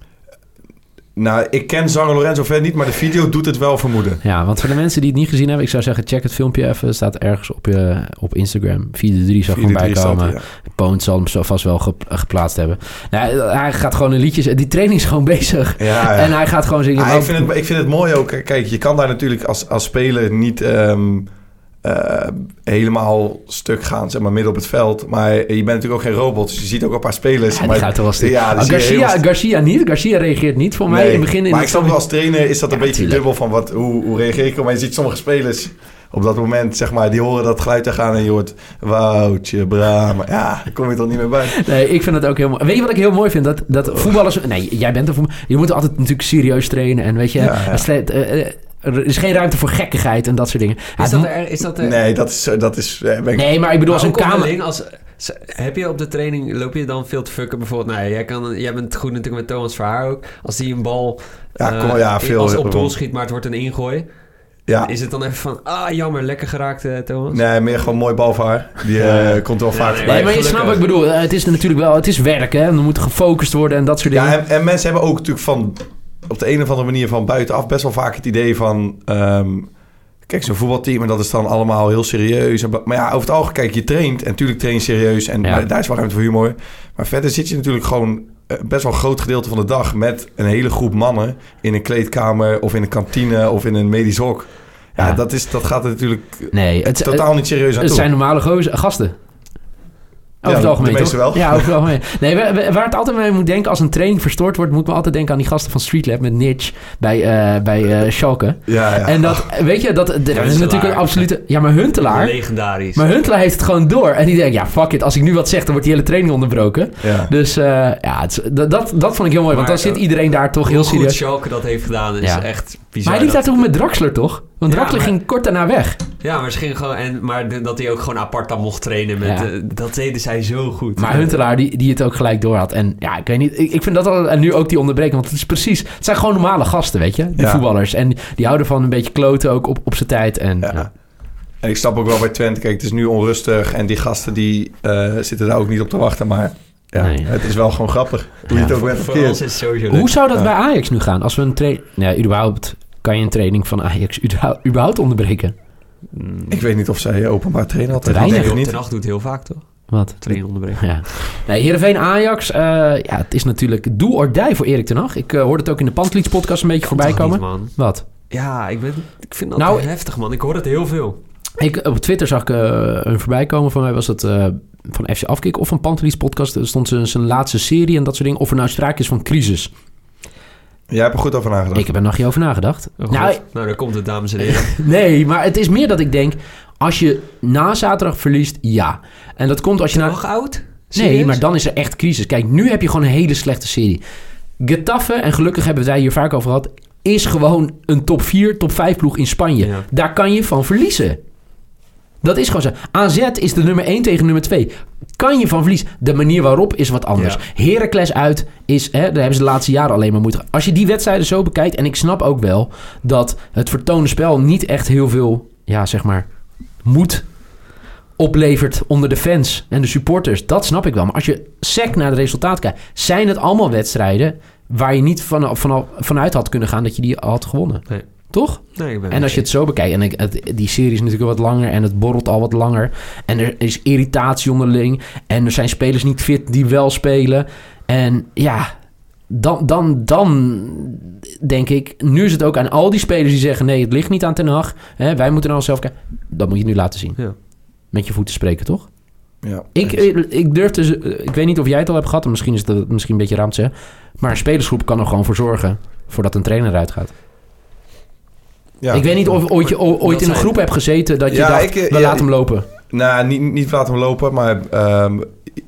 Nou, ik ken Zanger Lorenzo verder niet, maar de video doet het wel vermoeden. Ja, want voor de mensen die het niet gezien hebben, ik zou zeggen, check het filmpje even. Het staat ergens op, je, op Instagram. vier drie zag gewoon bij komen. Ja. Poont zal hem zo vast wel ge, geplaatst hebben. Nou, hij gaat gewoon een liedje... Die training is gewoon bezig. Ja, ja. En hij gaat gewoon zingen... Ah, ik, vind het, ik vind het mooi ook. Kijk, je kan daar natuurlijk als, als speler niet... Um, uh, helemaal stuk gaan, zeg maar, midden op het veld. Maar je bent natuurlijk ook geen robot, dus je ziet ook een paar spelers. Ja, die maar, gaat er wel stuk. Ja, oh, Garcia, heel... Garcia niet. Garcia reageert niet voor mij nee, in het begin. In maar het ik snap wel, als trainer is dat een ja, beetje tuurlijk. dubbel van wat, hoe, hoe reageer ik? Maar je ziet sommige spelers op dat moment, zeg maar, die horen dat geluid te gaan en je hoort Woutje, Brama. Ja, daar kom je toch niet meer bij. Nee, ik vind het ook heel mooi. Weet je wat ik heel mooi vind? Dat, dat voetballers... Nee, jij bent er voor... Je moet altijd natuurlijk serieus trainen en weet je... Ja, ja. Sle- uh, uh, er is geen ruimte voor gekkigheid en dat soort dingen. Is Ja, dat er, is dat er... Nee, dat is... Dat is ben ik... Nee, maar ik bedoel, als een kamer... Alleen als, heb je op de training, loop je dan veel te fucken? Bijvoorbeeld, nou, jij, kan, jij bent goed natuurlijk met Thomas Verhaar ook. Als die een bal Ja, uh, kom, ja, veel, als op doel schiet, maar het wordt een ingooi. Ja. Is het dan even van, ah, jammer, lekker geraakt, uh, Thomas? Nee, meer gewoon mooi balvaar. Die uh, komt wel Ja, vaak nee, voorbij. Nee, maar je snapt wat ik bedoel. Uh, het is natuurlijk wel... Het is werk, hè. Er moet gefocust worden en dat soort dingen. Ja, en, en mensen hebben ook natuurlijk van... op de een of andere manier van buitenaf best wel vaak het idee van... Um, kijk, zo'n voetbalteam en dat is dan allemaal heel serieus. En, maar ja, over het algemeen, kijk, je traint. En natuurlijk train je serieus. En Ja. maar daar is wel ruimte voor humor. Maar verder zit je natuurlijk gewoon... uh, best wel een groot gedeelte van de dag... met een hele groep mannen... in een kleedkamer of in een kantine of in een medisch hok. Ja, Ja. Dat, is, dat gaat er natuurlijk Nee, het, totaal niet serieus aan het toe. zijn normale gozer, gasten. Over Ja, het algemeen, de meeste toch? wel. Ja, over het algemeen. Nee, waar, waar het altijd mee moet denken als een training verstoord wordt... moet me altijd denken aan die gasten van Streetlab met Nitsch bij, uh, bij uh, Schalke. Ja, ja. En dat, weet je, dat, dat is Huntelaar. natuurlijk een absolute... Ja, maar Huntelaar... Legendarisch. Maar Huntelaar heeft het gewoon door. En die denkt, ja, fuck it. Als ik nu wat zeg, dan wordt die hele training onderbroken. Ja. Dus uh, ja, het is, dat, dat, dat vond ik heel mooi. Want Maar, dan zit uh, iedereen daar toch heel Hoe goed serieus. Schalke dat heeft gedaan is Ja. echt bizar. Maar hij liep daar dat- toch met Draxler, toch? Want Ja, Draxler maar- ging kort daarna weg. Ja, maar, ze ging gewoon, en, maar de- dat hij ook gewoon apart dan mocht trainen. Met, Ja. uh, dat deden zij zo goed. Maar Huntelaar, die, die het ook gelijk door had. En ja, ik weet niet. Ik, ik vind dat al... En nu ook die onderbreking. Want het is precies... Het zijn gewoon normale gasten, weet je? Die Ja. voetballers. En die houden van een beetje kloten ook op, op zijn tijd. En, Ja. ja. En ik snap ook wel bij Twente, kijk, het is nu onrustig en die gasten die uh, zitten daar ook niet op te wachten, maar ja, Nee. het is wel gewoon grappig hoe je Ja. het ook bent Voor ons verkeerd. is het sowieso leuk. Hoe zou dat Ja. bij Ajax nu gaan? Als we een training... Nee, überhaupt kan je een training van Ajax überhaupt, überhaupt onderbreken? Ik weet niet of zij openbaar trainen altijd. Weinig. Ik denk Ten het niet. Hag doet heel vaak, toch? Wat? Trainen onderbreken. Ja. Nee, Heerenveen Ajax. Uh, ja, het is natuurlijk do or die voor Erik ten Hag. Ik uh, hoorde het ook in de Pantlieds podcast een beetje voorbij Toch komen. niet, man. Wat? Ja, ik, ben, ik vind dat Nou, heftig, man. Ik hoor het heel veel. Ik, op Twitter zag ik uh, een voorbij komen. Van mij was het uh, van F C Afkick of van Pantelies podcast. Er stond zijn, zijn laatste serie en dat soort dingen. Of er nou sprake is van crisis. Jij hebt er goed over nagedacht. Ik heb er nog niet over nagedacht. Oh, nou, God. nou, daar komt het, dames en heren. nee, maar het is meer dat ik denk... Als je na zaterdag verliest, ja. En dat komt als je... Is hij na... nog oud? Nee, Serieus? maar dan is er echt crisis. Kijk, nu heb je gewoon een hele slechte serie. Getafe, en gelukkig hebben we het hier vaak over gehad... is gewoon een top vier, top vijf ploeg in Spanje. Ja. Daar kan je van verliezen. Dat is gewoon zo. A Z is de nummer één tegen nummer twee. Kan je van verliezen. De manier waarop is wat anders. Ja. Heracles uit is... Hè, daar hebben ze de laatste jaren alleen maar moeite. Als je die wedstrijden zo bekijkt... en ik snap ook wel dat het vertoonde spel... niet echt heel veel, ja, zeg maar... moed oplevert onder de fans en de supporters. Dat snap ik wel. Maar als je sec naar het resultaat kijkt... zijn het allemaal wedstrijden... waar je niet van, van, vanuit had kunnen gaan... dat je die had gewonnen. Nee. Toch? Nee, ik ben En als je het zo bekijkt... en ik, het, die serie is natuurlijk wat langer... en het borrelt al wat langer... en er is irritatie onderling... en er zijn spelers niet fit die wel spelen... en ja... Dan, dan, dan denk ik... nu is het ook aan al die spelers die zeggen... nee, het ligt niet aan Ten Hag... Hè, wij moeten naar onszelf kijken... dat moet je nu laten zien. Ja. Met je voeten spreken, toch? Ja, Ik, ik durf dus... Ik weet niet of jij het al hebt gehad... en misschien is het misschien een beetje raar om te zeggen... maar een spelersgroep kan er gewoon voor zorgen... voordat een trainer eruit gaat. ja. Ik weet niet of ooit je ooit Dat in een zijn- groep hebt gezeten... dat je Ja, dacht, ik, eh, we ja, laten hem lopen. Nou, niet, niet laten we lopen, maar um, uh,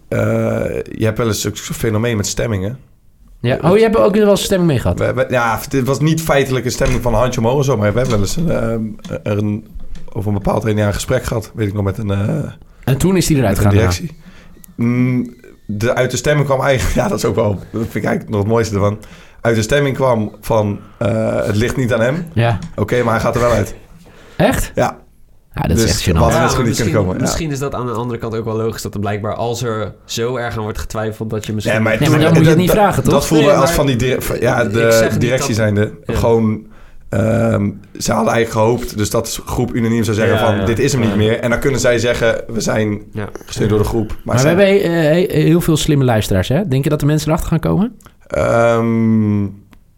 je hebt wel eens zo'n fenomeen met stemmingen. Ja. Oh, je hebt ook wel eens stemming mee gehad. We, we, ja, het was niet feitelijk een stemming van een handje omhoog of zo, maar we hebben wel eens een, um, er een, over een bepaald een jaar een gesprek gehad, weet ik nog, met een, uh, En toen is hij eruit met een gegaan. directie. Mm, de, uit de stemming kwam eigenlijk, ja, dat is ook wel, dat vind ik eigenlijk nog het mooiste ervan. Uit de stemming kwam van, uh, het ligt niet aan hem. Ja. Oké, okay, maar hij gaat er wel uit. Echt? Ja. Ja, dat is Dus echt gênant. wat- Ja, net maar zo goed misschien, kunnen komen, ja. misschien is dat aan de andere kant ook wel logisch... dat er blijkbaar als er zo erg aan wordt getwijfeld... dat je misschien... Ja, maar, Nee, maar dan moet je het niet dat- vragen, toch? Dat voelde Nee, als maar- van die dire- van- ja, Ik de zeg niet directie dat- zijnde. Ja. Gewoon, um, ze hadden eigenlijk gehoopt... dus dat de groep unaniem zou zeggen Ja, van... ja. dit is hem niet Ja. meer. En dan kunnen zij zeggen... we zijn Ja. gesteund door de groep. Maar, Maar we zij- hebben eh, he- heel veel slimme luisteraars, hè? Denk je dat de mensen erachter gaan komen? Um,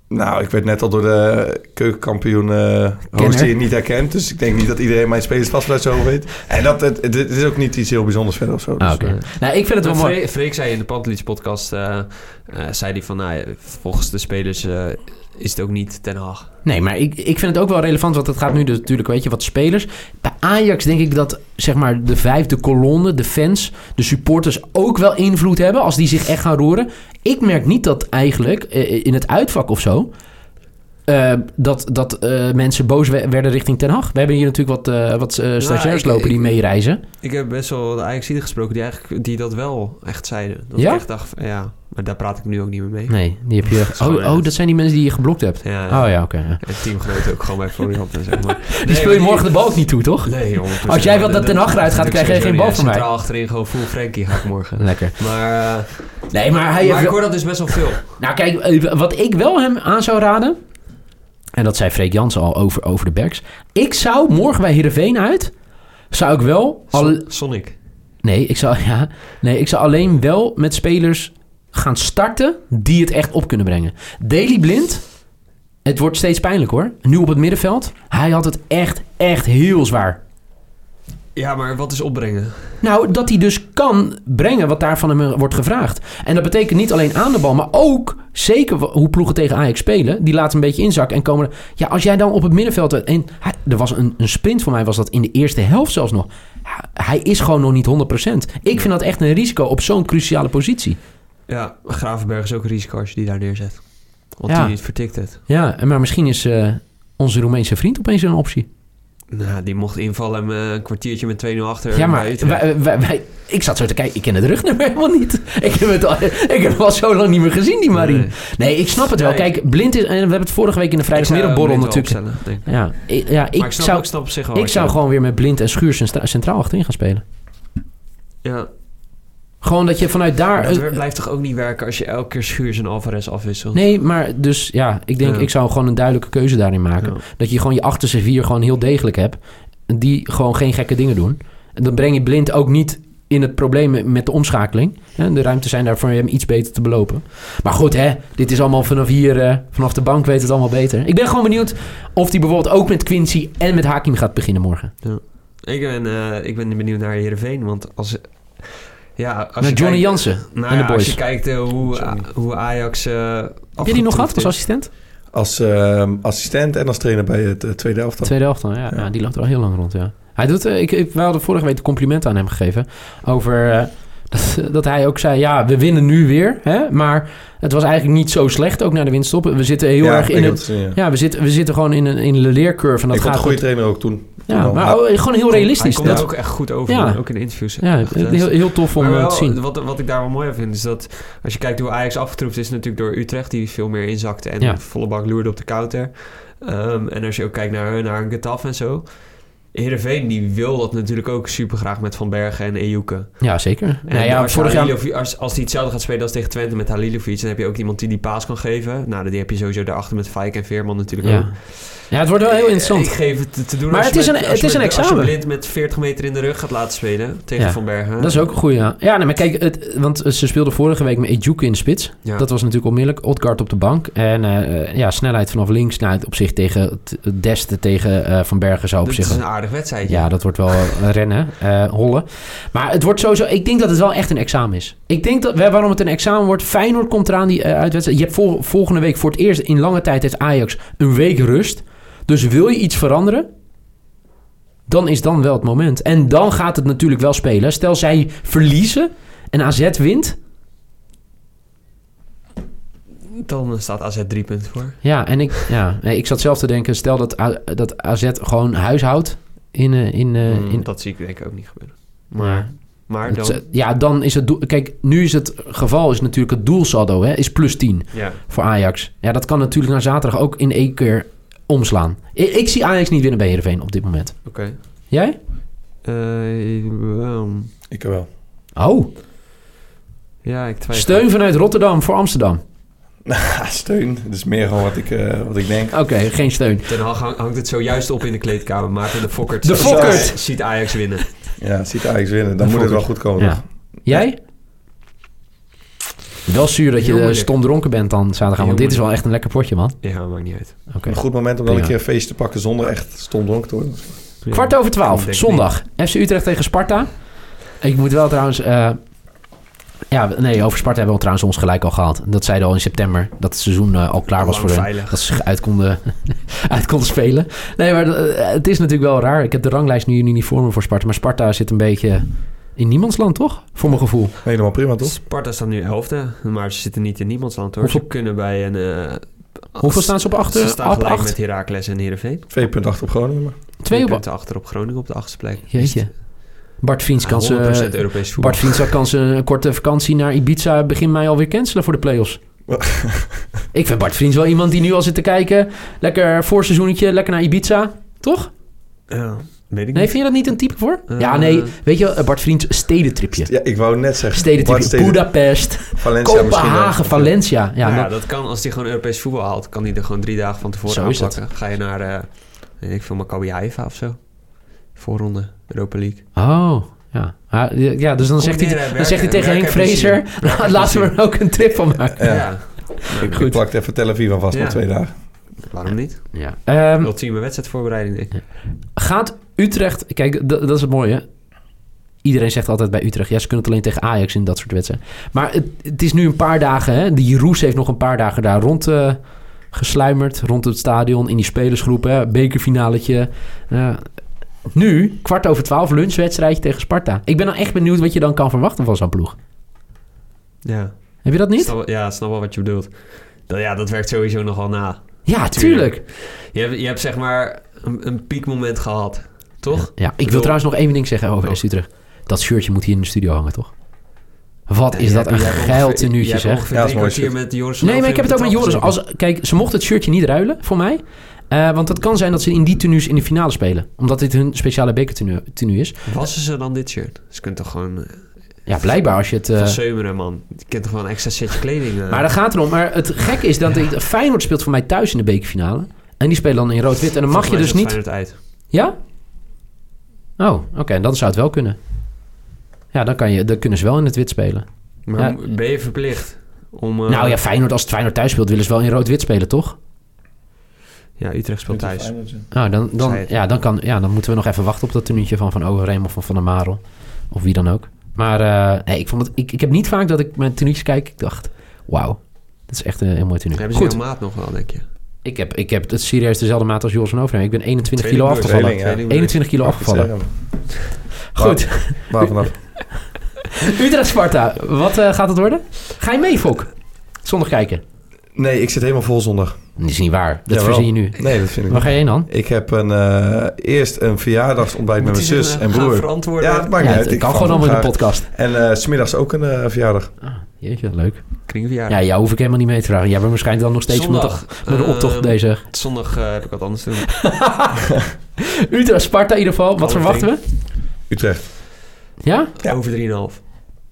Nou, ik werd net al door de keukenkampioen uh, host hier niet herkend. Dus ik denk niet dat iedereen mijn spelersvastluit zo weet. En dat, het, het, het is ook niet iets heel bijzonders verder of zo. Dus, ah, okay. uh, nou, ik vind het wel mooi. Freek, Freek zei in de Pantelich podcast, uh, uh, zei hij van, nou, volgens de spelers uh, is het ook niet Ten Hag. Nee, maar ik, ik vind het ook wel relevant, want het gaat nu dus natuurlijk, weet je, wat spelers. Bij Ajax denk ik dat, zeg maar, de vijfde kolonne, de fans, de supporters ook wel invloed hebben als die zich echt gaan roeren. Ik merk niet dat eigenlijk uh, in het uitvak of zo, Uh, dat dat uh, mensen boos werden richting Ten Hag. We hebben hier natuurlijk wat, uh, wat uh, stagiairs nou, lopen die meereizen. Ik heb best wel de Ajaxiden gesproken die, eigenlijk, die dat wel echt zeiden. Dat ja? ik echt dacht, ja, maar daar praat ik nu ook niet meer mee. Nee, die heb je... Oh, oh, dat zijn die mensen die je geblokt hebt. Ja, ja. Oh ja, oké. Okay, ja. En teamgenoten ook gewoon bij Florian. Zeg maar. Die nee, speel je morgen die... de bal ook niet toe, toch? Nee, als jij wat dat Ten Hag eruit gaat, krijg je geen bal van mij. Centraal achterin gewoon full Frankie ga ik morgen. Lekker. Maar, uh, nee, maar, hij maar heeft... ik hoor dat dus best wel veel. Nou kijk, wat ik wel hem aan zou raden... En dat zei Freek Jansen al over, over de backs. Ik zou morgen bij Heerenveen uit... Zou ik wel... Al... Sonic. Nee ik, zou, ja, nee, ik zou alleen wel met spelers gaan starten... die het echt op kunnen brengen. Daley Blind... Het wordt steeds pijnlijk hoor. Nu op het middenveld. Hij had het echt, echt heel zwaar. Ja, maar wat is opbrengen? Nou, dat hij dus kan brengen wat daar van hem wordt gevraagd. En dat betekent niet alleen aan de bal, maar ook zeker hoe ploegen tegen Ajax spelen. Die laten een beetje inzakken en komen... Ja, als jij dan op het middenveld... En hij, er was een, een sprint voor mij, was dat in de eerste helft zelfs nog. Hij is gewoon nog niet honderd procent. Ik vind dat echt een risico op zo'n cruciale positie. Ja, Gravenberg is ook een risico als je die daar neerzet. Want ja. die vertikt het. Ja, maar misschien is uh, onze Roemeense vriend opeens een optie. Nou, die mocht invallen en uh, een kwartiertje met twee nul achter. Ja, maar wij, wij, wij, ik zat zo te kijken. Ik ken het rugnummer helemaal niet. Ik heb het al, ik heb het al zo lang niet meer gezien, die Marien. Nee, nee ik snap het wel. Kijk, Blind is... En we hebben het vorige week in de vrijdagmiddagborrel natuurlijk... Ja, ik, ja, ik, maar ik snap, zou, ik snap op zich wel. Ik zou gewoon weer met Blind en Schuurs centraal achterin gaan spelen. Ja. Gewoon dat je vanuit daar... Maar dat blijft toch ook niet werken als je elke keer Schuurs en Alvarez afwisselt? Nee, maar dus ja, ik denk, ja. ik zou gewoon een duidelijke keuze daarin maken. Ja. Dat je gewoon je achterste vier gewoon heel degelijk hebt. Die gewoon geen gekke dingen doen. En dan breng je Blind ook niet in het probleem met de omschakeling. De ruimte zijn daar voor hem iets beter te belopen. Maar goed, hè, dit is allemaal vanaf hier, uh, vanaf de bank weet het allemaal beter. Ik ben gewoon benieuwd of hij bijvoorbeeld ook met Quincy en met Hakim gaat beginnen morgen. Ja. Ik, ben, uh, ik ben benieuwd naar Heerenveen, want als... Ja, als naar je Johnny kijkt, Jansen nou en ja, de boys. Als je kijkt uh, hoe, uh, hoe Ajax... Uh, Heb je die nog gehad als assistent? Als uh, assistent en als trainer bij het uh, tweede elftal. Tweede elftal, ja, ja. ja. Die loopt er al heel lang rond, ja. Hij doet, uh, ik, ik, we hadden vorige week de complimenten aan hem gegeven over... Uh, dat, dat hij ook zei, ja, we winnen nu weer, hè, maar het was eigenlijk niet zo slecht, ook naar de winststop. We zitten heel ja, erg in het... Zien, ja, ja we, zitten, we zitten gewoon in een, in een leercurve. En dat ik gaat vond een goede goed. trainer ook toen. Ja, toen maar oh, gewoon heel realistisch. Hij komt dat ook echt goed over, ja. ook in de interviews. Ja, heel, heel tof om wel, te zien. Wat, wat ik daar wel mooi aan vind, is dat als je kijkt hoe Ajax afgetroefd is, natuurlijk door Utrecht, die veel meer inzakte en ja. volle bak loerde op de counter. Um, en als je ook kijkt naar, naar een Getafe en zo. Heerenveen, die wil dat natuurlijk ook super graag met Van Bergen en Ejuke. Ja, zeker. En nou ja, als, vorig Halilovic, jaar... als, als die hetzelfde gaat spelen als tegen Twente met Halilovic, dan heb je ook iemand die die paas kan geven. Nou, die heb je sowieso daarachter met Fijk en Veerman natuurlijk ja. ook. Ja, het wordt wel heel interessant. Ik geef het te, te doen maar als het is, met, een, het is met, een examen. Als je Blind met veertig meter in de rug gaat laten spelen tegen ja, Van Bergen. Dat is ook een goeie, ja. Ja, nee, maar kijk, het, want ze speelden vorige week met Ejuke in de spits. Ja. Dat was natuurlijk onmiddellijk. Odgaard op de bank. En uh, ja, snelheid vanaf links. Nou, op zich tegen Deste tegen uh, Van Bergen zou op dat zich... Dat is een aardig wedstrijd. Ja, dat wordt wel uh, rennen, uh, hollen. Maar het wordt sowieso... Ik denk dat het wel echt een examen is. Ik denk dat... Waarom het een examen wordt... Feyenoord komt eraan die uh, uitwedstrijd. Je hebt vol, volgende week voor het eerst in lange tijd... heeft Ajax een week rust... Dus wil je iets veranderen, dan is dan wel het moment. En dan gaat het natuurlijk wel spelen. Stel zij verliezen en A Z wint. Dan staat A Z drie punten voor. Ja, en ik, ja, nee, ik zat zelf te denken, stel dat, A, dat A Z gewoon huishoudt. In, in, uh, mm, in, dat zie ik denk ik ook niet gebeuren. Maar, ja. maar dan... Het, ja, dan is het doel... Kijk, nu is het geval is natuurlijk het doelsaldo, hè, is plus tien ja. voor Ajax. Ja, dat kan natuurlijk naar zaterdag ook in één keer... omslaan. Ik, ik zie Ajax niet winnen bij Heerenveen op dit moment. Oké. Okay. Jij? Uh, um... Ik wel. Oh. Ja, ik twijfel. Steun vanuit Rotterdam voor Amsterdam. Steun. Dat is meer gewoon wat ik, uh, wat ik denk. Oké, okay, geen steun. Ten Hag hangt het zojuist op in de kleedkamer. Maarten de Fokkert. De Fokkert! Ziet Ajax winnen. Ja, ziet Ajax winnen. Dan de moet Fokkert. Het wel goed komen. Ja. Jij? Wel zuur dat Heel je uh, moeilijk. stom dronken bent dan zaterdagavond. Heel Want dit is wel moeilijk. echt een lekker potje, man. Ja, maakt niet uit. Oké. Een goed moment om dan een Prima. keer een feestje te pakken zonder echt stom dronken te worden. Ja. Kwart over twaalf, Ik denk zondag. F C Utrecht tegen Sparta. Ik moet wel trouwens... Uh, ja, nee, over Sparta hebben we trouwens ons gelijk al gehad. Dat zeiden al in september. Dat het seizoen uh, al klaar was Lang voor hun. veilig. Dat ze uit konden, uit konden spelen. Nee, maar uh, het is natuurlijk wel raar. Ik heb de ranglijst nu niet voor me voor Sparta. Maar Sparta zit een beetje in niemandsland, toch? Voor mijn gevoel. Helemaal prima, toch? Sparta staat nu elfde, maar ze zitten niet in niemandsland hoor. Hoeveel- Ze kunnen bij een... uh, Hoeveel staan ze op achter? Ze staan Op gelijk acht? met Heracles en Heerenveen. Twee punten achter op Groningen. Maar. Twee Twee op... punten achter op Groningen op de achtste plek. Jeetje. Bart Vriends Ah, kan honderd procent ze... Europees voetbal. Bart Vriends kan zijn korte vakantie naar Ibiza begin mei alweer cancelen voor de play-offs. Ik vind Bart Vriends wel iemand die nu al zit te kijken. Lekker voorseizoenetje, lekker naar Ibiza. Toch? Ja, weet ik Nee, niet. vind je dat niet een type voor? Uh, ja, nee. Weet je, Bart Vriends stedentripje. Ja, ik wou net zeggen. Stedentripje. Bart Steden- Budapest, Valencia misschien Kopenhagen, wel. Valencia. Ja, Ja, nou, dat kan als hij gewoon Europees voetbal haalt. Kan hij er gewoon drie dagen van tevoren Zo is het. aanpakken. Ga je naar, uh, weet ik veel, Maccabi Haifa of zo. Voorronde, Europa League. Oh, ja. Ah, ja, dus dan zegt hij, Combineren, dan zegt hij werken- tegen Henk werken en Vrezer... plezier. Werken en laten we er plezier. ook een trip van maken. Ja. Ja. Ik, Goed. ik plak even Tel Aviv aan vast Ja. voor twee dagen. Waarom niet? Ja. Ehm, Ultieme wedstrijdvoorbereiding, denk ik. Gaat Utrecht... Kijk, d- dat is het mooie. Iedereen zegt altijd bij Utrecht... ja, ze kunnen het alleen tegen Ajax in dat soort wedstrijden. Maar het, het is nu een paar dagen... Hè? Die Roes heeft nog een paar dagen daar rond uh, gesluimerd. Rond het stadion, in die spelersgroep. Hè? Bekerfinaletje. Uh, nu, kwart over twaalf, lunchwedstrijdje tegen Sparta. Ik ben nou echt benieuwd wat je dan kan verwachten van zo'n ploeg. Ja. Heb je dat niet? Snap, ja, snap wel wat je bedoelt. Dat, ja, dat werkt sowieso nogal na. Ja, tuurlijk. Je hebt, je hebt zeg maar een, een piekmoment gehad, toch? Ja, ik wil bedoel- trouwens nog één ding zeggen over Oh. S C Utrecht. Dat shirtje moet hier in de studio hangen, toch? Wat Ja, is jij dat hebt- een jij hebt geil ongeveer- tenuutje, jij hebt zeg. ongeveer Ja, dat drie is mooi kwartier met Joris Nee, van maar ik heb het ook met Joris. Als, kijk, ze mochten het shirtje niet ruilen, voor mij. Uh, want het kan zijn dat ze in die tenues in de finale spelen. Omdat dit hun speciale bekertenue tenue is. Wassen ze dan dit shirt? Ze kunnen toch gewoon... Uh, Ja, blijkbaar als je het... Uh, van Seumeren, man. Je kent toch gewoon een extra setje kleding? Uh. maar dat gaat erom. Maar het gekke is dat het, Feyenoord speelt voor mij thuis in de bekerfinale. En die spelen dan in rood-wit. En dan mag je dus niet... Feyenoord uit. Ja? Oh, oké. Okay, dan zou het wel kunnen. Ja, dan, kan je, dan kunnen ze wel in het wit spelen. Maar Ja. ben je verplicht om... Uh, Nou ja, Feyenoord, als het Feyenoord thuis speelt, willen ze wel in rood-wit spelen, toch? Ja, Utrecht speelt thuis. Nou, dan, dan, Zei het. ja, dan, kan, ja, dan moeten we nog even wachten op dat tenuutje van Van Overheem of van Van der Marel. Of wie dan ook. Maar uh, nee, ik, vond het, ik, ik heb niet vaak dat ik mijn tenuutjes kijk. Ik dacht, wauw, dat is echt een heel mooi tenue. Hebben ze Goed, jouw maat nog wel, denk je? ik heb, ik heb het serieus dezelfde maat als Joris van Overheem. Ik ben eenentwintig Tweede kilo broer, afgevallen. tweeling, ja. eenentwintig kilo afgevallen. Goed. Waar vanaf? Utrecht-Sparta, wat uh, gaat het worden? Ga je mee, Fok? Zondag kijken. Nee, ik zit helemaal vol zondag. Dat is niet waar. Dat Jawel. verzin je nu. Nee, dat vind ik Waar ga niet. je heen dan? Ik heb een, uh, eerst een verjaardagsontbijt met mijn Moet hij zus zich, en uh, gaan broer. verantwoorden? Ja, het maakt Ja, niet het uit. kan Ik gewoon allemaal in de ga- podcast. En uh, 's middags ook een uh, verjaardag. Ah, jeetje, leuk. Kringverjaardag. Ja, jou hoef ik helemaal niet mee te vragen. Jij bent waarschijnlijk dan nog steeds met, Zondag, de- met een optocht ehm, bezig. Zondag uh, heb ik wat anders te doen. Utrecht-Sparta in ieder geval. Wat Alle verwachten we? Utrecht. Ja? Ja. Over drie komma vijf.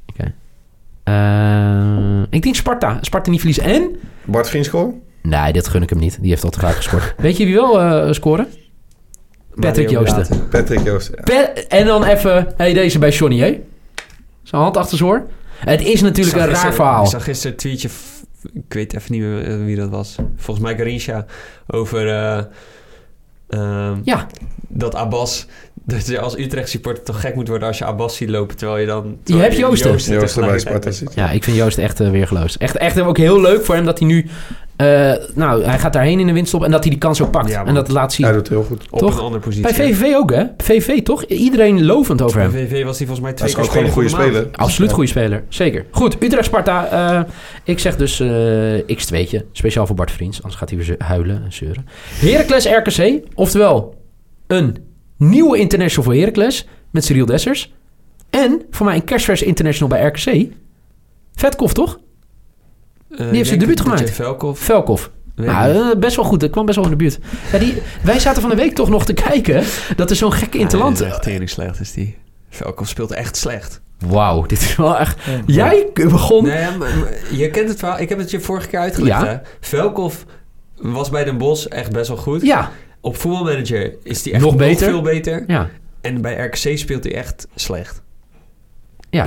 Uh, ik denk Sparta. Sparta niet verliezen. En? Bart Vriendschool? Nee, dit gun ik hem niet. Die heeft al te graag gescoord. Weet je wie wel uh, scoren? Patrick Mario Joosten. Beraten. Patrick Joost. Ja. Pe- en dan even... Hey, deze bij Johnny, hè? Zijn hand achter zijn oor. Het is natuurlijk Ik zag een raar gisteren- verhaal. Ik zag gisteren een tweetje... f- Ik weet even niet meer uh, wie dat was. Volgens mij Garincha. Over... uh, um, Ja. Dat Abbas... Dat je als Utrecht supporter toch gek moet worden als je Abbas ziet lopen. Terwijl je dan... Je terwijl hebt Joosten. Joost erbij tegelijkertijd Sparta bent. zit. Ja, ik vind Joost echt uh, weergeloos. Echt, echt ook heel leuk voor hem dat hij nu... Uh, nou, hij gaat daarheen in de winststop en dat hij die kans ook pakt. Ja, man. en dat laat zien. Hij doet het heel goed. Op Toch? een andere positie. Bij V V V ook, hè? V V V toch? Iedereen lovend over Bij hem. V V was hij volgens mij Hij twee is keer ook gewoon een goede speler van de speler. maand. Absoluut Ja. goede speler. Zeker. Goed, Utrecht-Sparta. Uh, ik zeg dus uh, x twee'tje. Speciaal voor Bart Vriends. Anders gaat hij weer ze- huilen en zeuren. Heracles R K C. Oftewel, een nieuwe international voor Heracles. Met Cyril Dessers. En voor mij een kerstvers international bij R K C. Vetkov, toch? Uh, Die heeft zijn debuut gemaakt. Velkov. Velkov. Weet ik Nou, niet. uh, best wel goed. Dat kwam best wel in de buurt. Ja, die, wij zaten van de week toch nog te kijken. Dat is zo'n gekke interland. Ja, echt tering slecht is die. Velkov speelt echt slecht. Wauw, dit is wel echt... Jij begon... Nee, maar, maar je kent het verhaal. Ik heb het je vorige keer uitgelegd. Ja. Hè? Velkov was bij Den Bosch echt best wel goed. Ja, Op voetbalmanager is hij echt Nog nog, beter. veel beter. ja. En bij R K C speelt hij echt slecht. Ja. Punt.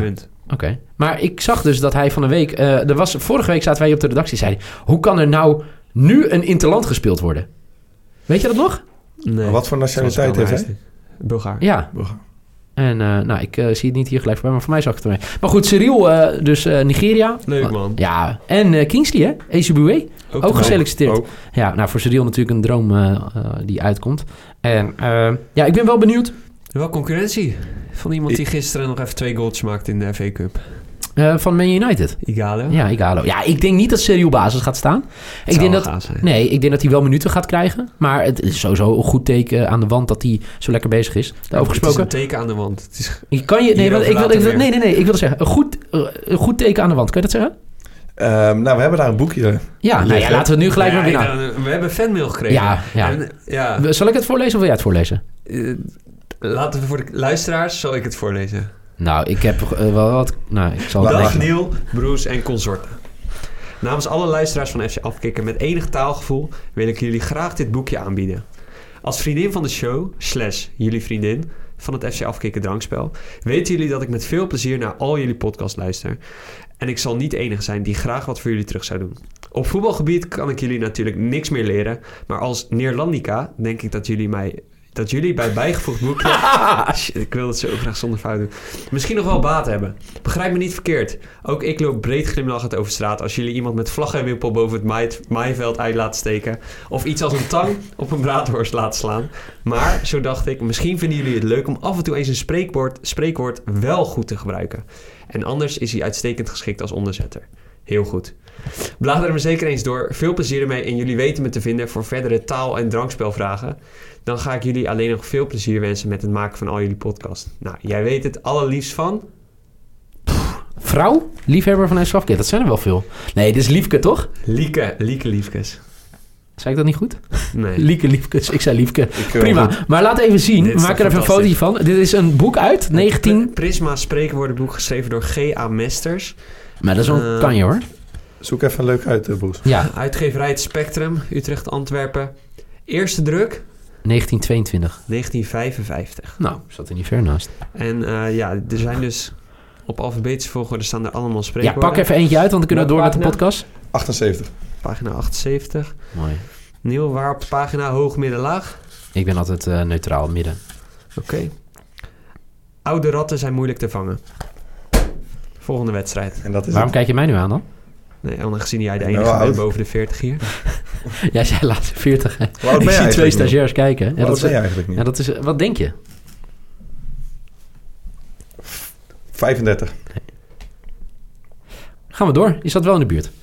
Oké. Okay. Maar ik zag dus dat hij van een week... Uh, er was, vorige week zaten wij op de redactie, zei hij... Hoe kan er nou nu een interland gespeeld worden? Weet je dat nog? Nee. Wat voor nationaliteit heeft hij? Bulgaar. Ja. Bulgaar. En uh, nou, ik uh, zie het niet hier gelijk voorbij, maar voor mij zag ik het ermee. Maar goed, Cyril, uh, dus uh, Nigeria. Leuk, man. Ja, en uh, Kingsley, hè? Ezebue. Ook, ook geselecteerd. Ook. Ja, nou, voor Cyril natuurlijk een droom uh, uh, die uitkomt. En uh, ja, ik ben wel benieuwd. Wel concurrentie van iemand die gisteren nog even twee goals maakte in de F A Cup. Uh, van Man United. Igalo. Ja, Igalo. Ja, ik denk niet dat Cyril basis gaat staan. Het ik denk dat, zijn. Nee, ik denk dat hij wel minuten gaat krijgen. Maar het is sowieso een goed teken aan de wand dat hij zo lekker bezig is. Daarover gesproken. Het is een teken aan de wand. Het is ik kan je, nee, wat, ik wil, ik wil, nee, nee, nee. Ik wil zeggen, een goed, uh, een goed teken aan de wand. Kan je dat zeggen? Um, nou, we hebben daar een boekje. Ja, nou ja, laten we het nu gelijk ja, maar binnen. We hebben fanmail gekregen. Ja, ja. En, ja. Zal ik het voorlezen of wil jij het voorlezen? Uh, laten we voor de luisteraars, zal ik het voorlezen. Nou, ik heb uh, wel wat... Nou, ik zal Dag het Neil, Broes en consorten. Namens alle luisteraars van F C Afkikken met enig taalgevoel wil ik jullie graag dit boekje aanbieden. Als vriendin van de show, slash jullie vriendin van het F C Afkikken drankspel, weten jullie dat ik met veel plezier naar al jullie podcasts luister. En ik zal niet de enige zijn die graag wat voor jullie terug zou doen. Op voetbalgebied kan ik jullie natuurlijk niks meer leren, maar als Neerlandica denk ik dat jullie mij... dat jullie bij bijgevoegd boekje... Shit, ik wil het zo graag zonder fout doen. Misschien nog wel baat hebben. Begrijp me niet verkeerd. Ook ik loop breed glimlachend over straat als jullie iemand met vlag en wimpel boven het maai- maaiveld uit laten steken. Of iets als een tang op een braadworst laten slaan. Maar, zo dacht ik, misschien vinden jullie het leuk om af en toe eens een spreekwoord, spreekwoord wel goed te gebruiken. En anders is hij uitstekend geschikt als onderzetter. Heel goed. Blader me zeker eens door. Veel plezier ermee en jullie weten me te vinden voor verdere taal- en drankspelvragen. Dan ga ik jullie alleen nog veel plezier wensen met het maken van al jullie podcasts. Nou, jij weet het allerliefst van... Vrouw? Liefhebber van F C Afkikken. Dat zijn er wel veel. Nee, dit is Liefke, toch? Lieke, Lieke Liefkes. Zei ik dat niet goed? Nee. Lieke Liefkes. Ik zei Liefke. Ik Prima. Maar laat even zien. We maken er even een foto van. Dit is een boek uit. negentien... Prisma spreekwoordenboek geschreven door G A Mesters. Maar dat is wel uh, kan je hoor. Zoek even leuk uit, uh, Boes. Ja. Uitgeverij Het Spectrum, Utrecht, Antwerpen. Eerste druk... negentien tweeëntwintig. negentien vijfenvijftig. Nou, zat er niet ver naast. En uh, ja, er zijn dus op alfabetische volgorde staan er allemaal spreekwoorden. Ja, pak even eentje uit, want dan kunnen we door met de podcast. achtenzeventig. Pagina achtenzeventig. Mooi. Nieuw, waar op de pagina hoog, midden, laag? Ik ben altijd uh, neutraal, midden. Oké. Okay. Oude ratten zijn moeilijk te vangen. Volgende wedstrijd. En dat is Waarom het. kijk je mij nu aan dan? Nee, aangezien jij de enige nou, bent boven de veertig hier. Ja, jij laat veertig. Ik zie twee stagiairs niet? kijken. Ja, dat ben je eigenlijk niet? Ja, dat is, wat denk je? vijfendertig. Nee. Gaan we door. Je zat wel in de buurt.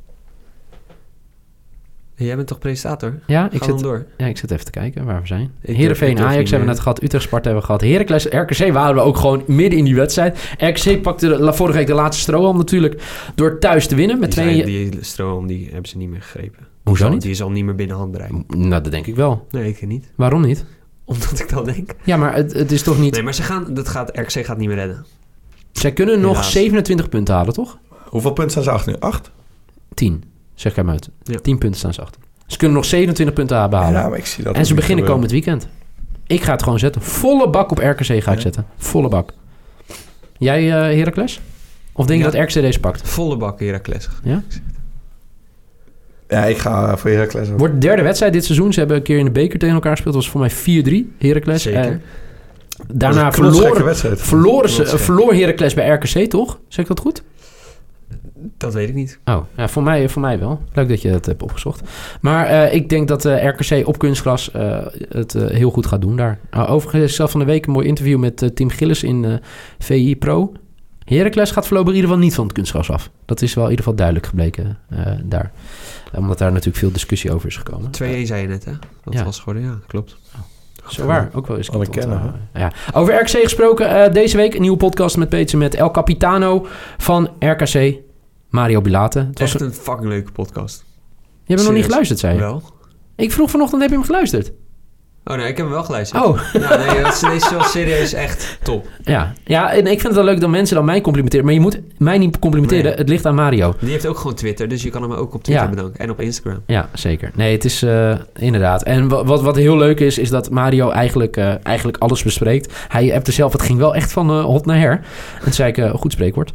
Jij bent toch presentator? Ja, ik zit, dan door. Ja, ik zit even te kijken waar we zijn. Heerenveen, Ajax hebben we net gehad. Utrecht, Sparta hebben we gehad. Heracles, R K C waren we ook gewoon midden in die wedstrijd. R K C pakte de, vorige week de laatste strohalm natuurlijk door thuis te winnen. Met die, twee... zijn, die strohalm die hebben ze niet meer gegrepen. Hoezo die niet? Die is al niet meer binnen handbereik. Nou, dat denk ik wel. Nee, ik niet. Waarom niet? Omdat ik dat denk. Ja, maar het, het is toch niet... Nee, maar ze gaan, dat gaat, R K C gaat niet meer redden. Zij kunnen nog Helaas. zevenentwintig punten halen, toch? Hoeveel punten staan ze achter nu? acht? tien. Zeg ik hem uit. Ja. tien punten staan ze achter. Ze kunnen nog zevenentwintig punten behalen. Ja, maar ik zie dat en ze beginnen gebeuren. komend weekend. Ik ga het gewoon zetten. Volle bak op R K C ga ik ja. zetten. Volle bak. Jij, uh, Heracles? Of denk je ja. dat R K C deze pakt? Volle bak Heracles. Ja? Ja, ik ga voor Heracles. Wordt de derde wedstrijd dit seizoen. Ze hebben een keer in de beker tegen elkaar gespeeld. Dat was voor mij vier drie. Heracles. Zeker. En daarna verloren, verloren ze, verloor Heracles bij R K C, toch? Zeg ik dat goed? Dat weet ik niet. Oh, ja, voor, mij, voor mij wel. Leuk dat je het hebt opgezocht. Maar uh, ik denk dat uh, R K C op kunstgras uh, het uh, heel goed gaat doen daar. Uh, overigens is zelf van de week een mooi interview met uh, Tim Gillis in uh, V I Pro. Heracles gaat voorlopig in ieder geval niet van het kunstgras af. Dat is wel in ieder geval duidelijk gebleken uh, daar. Omdat daar natuurlijk veel discussie over is gekomen. twee een zei je net, hè? Dat ja. was geworden, ja, klopt. Oh. Zo waar, ook wel eens. Alle kennen, uh, ja. Over R K C gesproken, uh, deze week een nieuwe podcast met Peter met El Capitano van R K C, Mario Bilate. Het Echt was een fucking leuke podcast. Je hebt hem nog niet geluisterd, zei je? Wel. Ik vroeg vanochtend, heb je hem geluisterd? Oh nee, ik heb hem wel geluisterd. Oh. Ja, nee, dat is, deze is wel serieus echt top. Ja. ja, en ik vind het wel leuk dat mensen dan mij complimenteren. Maar je moet mij niet complimenteren. Nee. Het ligt aan Mario. Die heeft ook gewoon Twitter, dus je kan hem ook op Twitter Ja. bedanken. En op Instagram. Ja, zeker. Nee, het is uh, inderdaad. En wat, wat, wat heel leuk is, is dat Mario eigenlijk, uh, eigenlijk alles bespreekt. Hij appte zelf, het ging wel echt van uh, hot naar her. En toen zei ik, uh, goed spreekwoord.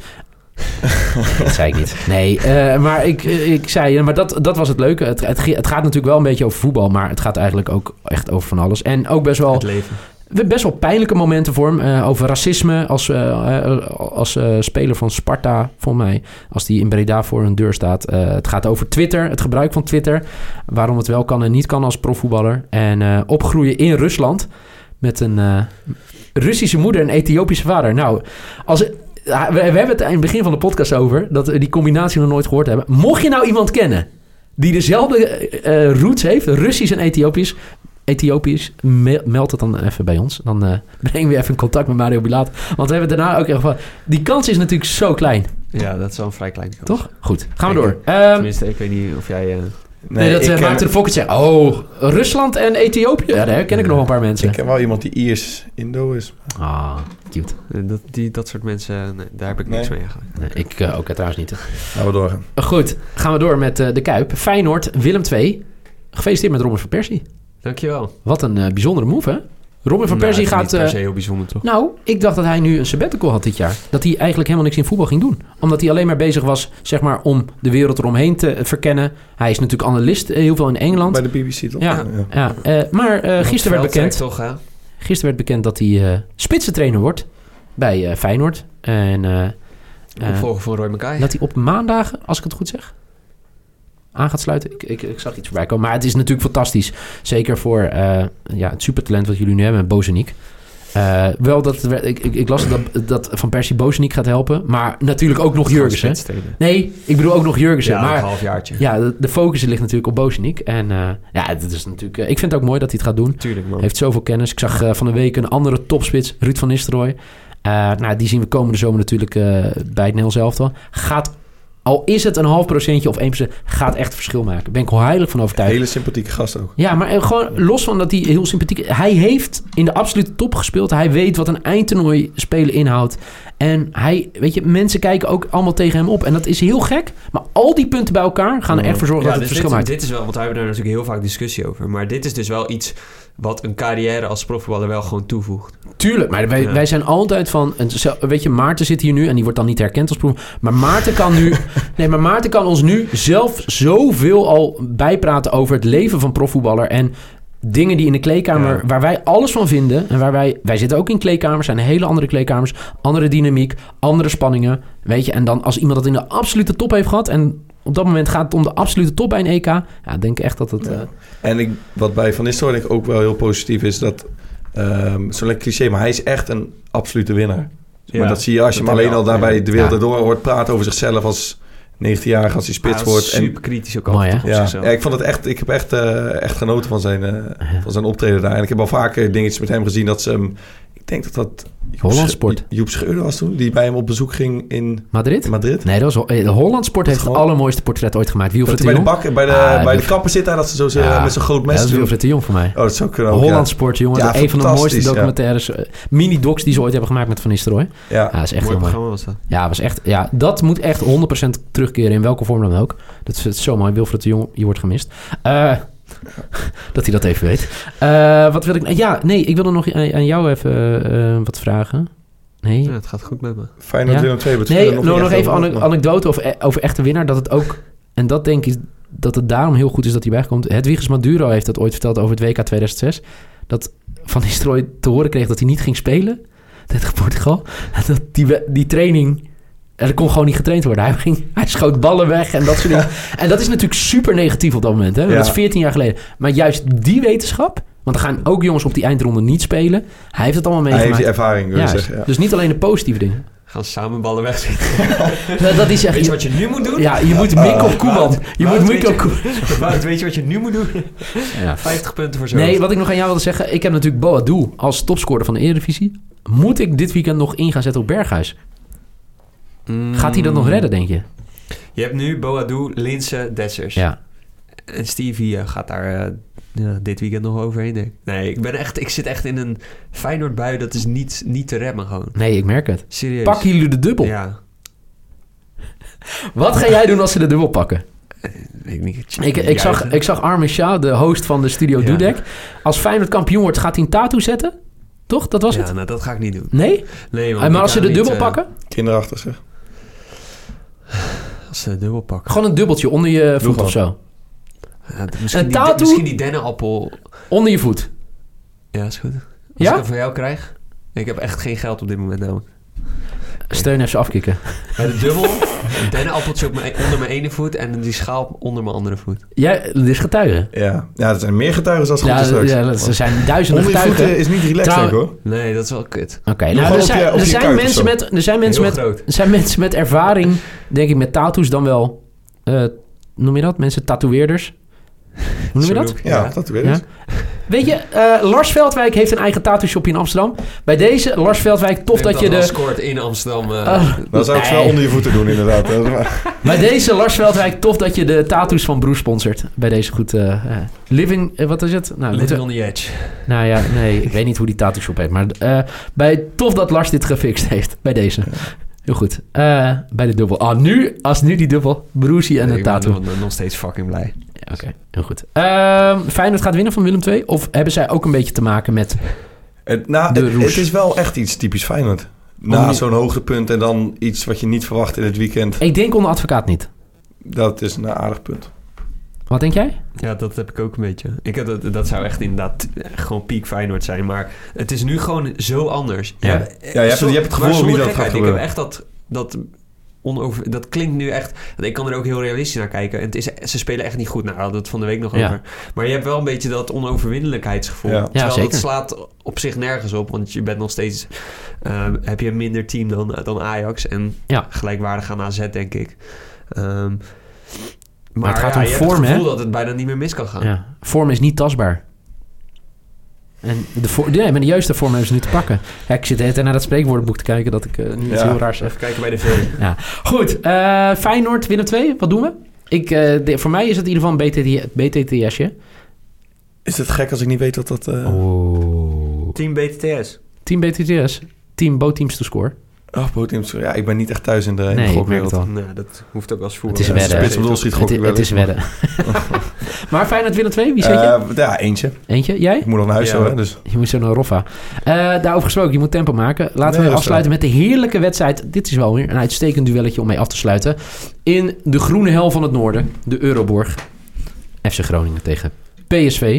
Dat zei ik niet. Nee, uh, maar ik, ik zei... Maar dat, dat was het leuke. Het, het, het gaat natuurlijk wel een beetje over voetbal... maar het gaat eigenlijk ook echt over van alles. En ook best wel... Het leven. Best wel pijnlijke momenten voor hem. Uh, over racisme als, uh, uh, als uh, speler van Sparta, volgens mij. Als die in Breda voor een deur staat. Uh, het gaat over Twitter, het gebruik van Twitter. Waarom het wel kan en niet kan als profvoetballer. En uh, opgroeien in Rusland... met een uh, Russische moeder en Ethiopische vader. Nou, als... We, we hebben het in het begin van de podcast over... dat we die combinatie nog nooit gehoord hebben. Mocht je nou iemand kennen... die dezelfde uh, roots heeft... Russisch en Ethiopisch... Ethiopisch, meld het dan even bij ons. Dan uh, brengen we even in contact met Mario Bilaat. Want we hebben daarna ook echt van... Die kans is natuurlijk zo klein. Ja, dat is wel een vrij kleine kans. Toch? Goed, gaan we ik, door. Um, tenminste, ik weet niet of jij... Uh... Nee, nee, dat uh, maakte de Fokker zeggen... Oh, Rusland en Ethiopië? Ja, daar ken ik uh, nog een paar mensen. Ik ken wel iemand die Iers-Indo is. Ah, cute. Dat, die, dat soort mensen, nee, daar heb ik niks nee. mee eigenlijk. Nee, ik uh, ook trouwens niet. Gaan we doorgaan. Uh, goed, gaan we door met uh, de Kuip. Feyenoord, Willem twee. Gefeliciteerd met Robin van Persie. Dankjewel. Wat een uh, bijzondere move, hè? Robin van nou, Persie gaat... Dat is niet per se uh, heel bijzonder, toch? Nou, ik dacht dat hij nu een sabbatical had dit jaar. Dat hij eigenlijk helemaal niks in voetbal ging doen. Omdat hij alleen maar bezig was, zeg maar, om de wereld eromheen te verkennen. Hij is natuurlijk analist, uh, heel veel in Engeland. Bij de B B C, toch? Ja, ja. ja. Uh, maar uh, gisteren werd bekend... Toch, hè? Gisteren werd bekend dat hij uh, spitsentrainer wordt bij uh, Feyenoord. En... Uh, uh, Opvolger van Roy Mackay. Dat hij op maandagen, als ik het goed zeg... aan gaat sluiten. Ik, ik, ik zag iets voorbij komen. Maar het is natuurlijk fantastisch. Zeker voor uh, ja, het supertalent wat jullie nu hebben met Bozeniek. Uh, wel dat... Ik, ik, ik las dat, dat Van Persie Bozeniek gaat helpen. Maar natuurlijk ook nog Jurgensen. Nee, ik bedoel ook nog Jurgensen. Ja, maar, een halfjaartje. Ja, de, de focus ligt natuurlijk op Bozeniek. En uh, ja, het is natuurlijk... Uh, ik vind het ook mooi dat hij het gaat doen. Tuurlijk, man. Heeft zoveel kennis. Ik zag uh, van de week een andere topspits. Ruud van Nistelrooy. Uh, nou, die zien we komende zomer natuurlijk uh, bij het Nederlands elftal. Gaat... Al is het een half procentje of één procent, gaat echt verschil maken. Daar ben ik al heilig van overtuigd. Hele sympathieke gast ook. Ja, maar gewoon los van dat hij heel sympathiek is. Hij heeft in de absolute top gespeeld. Hij weet wat een eindtoernooi spelen inhoudt. En hij, weet je, mensen kijken ook allemaal tegen hem op. En dat is heel gek. Maar al die punten bij elkaar gaan er echt voor zorgen ja, dat het dus verschil dit, maakt. Dit is wel, want wij hebben daar natuurlijk heel vaak discussie over. Maar dit is dus wel iets wat een carrière als profvoetballer wel gewoon toevoegt. Tuurlijk, maar wij, ja. wij zijn altijd van... Weet je, Maarten zit hier nu en die wordt dan niet herkend als proef. Maar Maarten kan nu... nee, maar Maarten kan ons nu zelf zoveel al bijpraten over het leven van profvoetballer. En dingen die in de kleedkamer... Ja. Waar wij alles van vinden. En waar wij... Wij zitten ook in kleedkamers. zijn hele andere kleedkamers. Andere dynamiek. Andere spanningen. Weet je, en dan als iemand dat in de absolute top heeft gehad... en op dat moment gaat het om de absolute top bij een E K. Ja, denk ik echt dat het... Ja. Uh... En ik, wat bij Van Nistelrooy ook wel heel positief is... dat um, zo'n lekker cliché, maar hij is echt een absolute winnaar. Ja, maar dat zie je als je hem alleen al daarbij de wereld erdoor ja. hoort praten over zichzelf als negentienjarige als hij spits ja, wordt. Super kritisch ook altijd op ja. zichzelf. Ja, ik vond het echt, ik heb echt, uh, echt genoten van zijn, uh, ja. van zijn optreden daar. En ik heb al vaker dingetjes met hem gezien dat ze hem... Ik denk dat dat... Holland Sport. Joep Schreuder was toen, die bij hem op bezoek ging in Madrid. In Madrid. Nee, dat was de Holland Sport heeft het allermooiste portret ooit gemaakt. Wilfried bij de bak, bij de, ah, bij de kapper zit daar dat ze zo ja, met zo'n groot mes. Ja, dat is Wilfried de Jong voor mij. Oh, dat zou kunnen ook. Holland ja. Sport, jongen. Ja, een van de mooiste documentaires, ja. mini-docs die ze ooit hebben gemaakt met Van Nistelrooy. Ja, ja dat is echt mooi heel mooi. Was dat. Ja, was echt. Ja, dat moet echt honderd procent terugkeren in welke vorm dan ook. Dat is, dat is zo mooi. Wilfried de Jong, je wordt gemist. Uh, dat hij dat even weet. Uh, wat wil ik... Ja, nee, ik wilde nog aan jou even uh, wat vragen. Nee. Ja, het gaat goed met me. Feyenoord Willem twee. Nee, nog, nog even een anekdote over, over echte winnaar. Dat het ook... En dat denk ik dat het daarom heel goed is dat hij bijkomt. Hedwiges Maduro heeft dat ooit verteld over het W K tweeduizend zes. Dat Van Nistelrooy te horen kreeg dat hij niet ging spelen. Tegen Portugal. Dat die, die training... Er kon gewoon niet getraind worden. Hij, ging, hij schoot ballen weg en dat soort dingen. En dat is natuurlijk super negatief op dat moment. Hè? Ja. Dat is veertien jaar geleden. Maar juist die wetenschap... Want er gaan ook jongens op die eindronde niet spelen. Hij heeft het allemaal meegemaakt. Hij heeft die ervaring, wil je zeggen. Ja. Dus niet alleen de positieve dingen. Gaan samen ballen wegzetten. dat is echt, weet je wat je nu moet doen? Ja, je ja. moet mikken op Koeman. Je moet mikken op Koeman. Weet je wat je nu moet doen? Ja. vijftig punten voor zo. Nee, wat ik nog aan jou wilde zeggen. Ik heb natuurlijk Boadu als topscorer van de Eredivisie. Moet ik dit weekend nog in gaan zetten op Berghuis? Mm. Gaat hij dat nog redden, denk je? Je hebt nu Boadu, Linse, Dessers. Ja. En Stevie uh, gaat daar uh, ja, dit weekend nog overheen, denk ik. Nee, ik, ben echt, ik zit echt in een Feyenoord-bui. Dat is niet, niet te remmen gewoon. Nee, ik merk het. Serieus. Pakken jullie de dubbel? Ja. Wat ga jij doen als ze de dubbel pakken? Weet ik niet. Ik, ik, zag, ik zag Armin Shah, de host van de Studio Ja. Dudek. Als Feyenoord kampioen wordt, gaat hij een tattoo zetten? Toch? Dat was Ja, het? nou, dat ga ik niet doen. Nee? Nee, Uh, maar als ze de dubbel uh, pakken? Kinderachtig zeg. Als ze de dubbel pakken. Gewoon een dubbeltje onder je voet of zo. Ja, misschien, een die, tattoo? misschien die dennenappel. Onder je voet. Ja, is goed. Als ja? ik dat voor jou krijg. Ik heb echt geen geld op dit moment namelijk. Steun even afkicken. Bij de dubbel, een dennenappeltje op mijn, onder mijn ene voet en die schaal onder mijn andere voet. Jij, dit is getuigen. Ja, ja er zijn meer getuigen als het ja, goed is straks. Ja, er zijn duizenden onder je getuigen. voeten is niet relaxed, Trouw... denk ik, hoor. Nee, dat is wel kut. Oké, okay, nou, er zijn, je, er, zijn mensen met, er zijn mensen met... Er zijn mensen met ervaring, denk ik, met tattoos dan wel... Uh, noem je dat? Mensen tatoeëerders. Hoe noem je dat? Ja, ja. tatoeëerders. Ja. Weet je, uh, Lars Veldwijk heeft een eigen tattoo-shopje in Amsterdam. Bij deze, Lars Veldwijk, tof dat, dat je de... scoort in Amsterdam. Uh... Uh, dat zou ik nee. snel onder je voeten doen, inderdaad. Bij deze, Lars Veldwijk, tof dat je de tattoos van Broes sponsort. Bij deze goed... Uh, uh, living, uh, wat is het? Nou, living on the edge. Nou ja, nee, ik weet niet hoe die tattoo-shop heet. Maar uh, bij, tof dat Lars dit gefixt heeft. Bij deze. Ja. Heel goed. Uh, bij de dubbel. Ah, nu, als nu die dubbel. Broesie en nee, een tattoo. Ik ben nog steeds fucking blij. Ja, Oké, okay, heel goed. Uh, Feyenoord gaat winnen van Willem twee? Of hebben zij ook een beetje te maken met het, nou, de het, roes? Het is wel echt iets typisch Feyenoord. Na zo'n hoogtepunt en dan iets wat je niet verwacht in het weekend. Ik denk onder advocaat niet. Dat is een aardig punt. Wat denk jij? Ja, dat heb ik ook een beetje. Ik heb dat, dat zou echt inderdaad gewoon piek Feyenoord zijn. Maar het is nu gewoon zo anders. Ja, ja, ja je, hebt, zo, je hebt het gevoel niet dat het gaat gebeuren. Ik heb echt dat... dat Onover, dat klinkt nu echt... Ik kan er ook heel realistisch naar kijken. En het is, ze spelen echt niet goed. Nou, we hadden het van de week nog ja. over. Maar je hebt wel een beetje dat onoverwinnelijkheidsgevoel. Ja. Terwijl ja, zeker. dat slaat op zich nergens op. Want je bent nog steeds... Uh, heb je een minder team dan, dan Ajax. En ja. gelijkwaardig aan A Z, denk ik. Um, maar, maar het gaat ja, om je vorm, hebt het gevoel hè? dat het bijna niet meer mis kan gaan. Ja. Vorm is niet tastbaar. En de, voor, nee, maar de juiste vorm hebben ze nu te pakken. Ja, ik zit even naar dat spreekwoordenboek te kijken... dat ik uh, niet ja, heel raar zeg. Even kijken bij de V. Ja. Goed, uh, Feyenoord, Willem twee. Wat doen we? Ik, uh, de, voor mij is het in ieder geval een B T T S'je. Is het gek als ik niet weet wat dat... Uh... Oh. Team B T T S. Team B T T S. Team Both Teams to Score. Oh, Both Teams. Ja, ik ben niet echt thuis in de, in nee, de gokwereld. Nee, dat hoeft ook als voetbal. Het is wedden. Spits bedoel schiet het, het is wedden. Maar Feyenoord Willem twee, wie zet je? Uh, ja, eentje. Eentje? Jij? Ik moet nog naar huis ja. zo, hè, dus. Je moet zo naar Roffa. Uh, daarover gesproken, je moet tempo maken. Laten nee, we afsluiten met de heerlijke wedstrijd. Dit is wel weer een uitstekend duelletje om mee af te sluiten. In de groene hel van het noorden, de Euroborg. F C Groningen tegen P S V.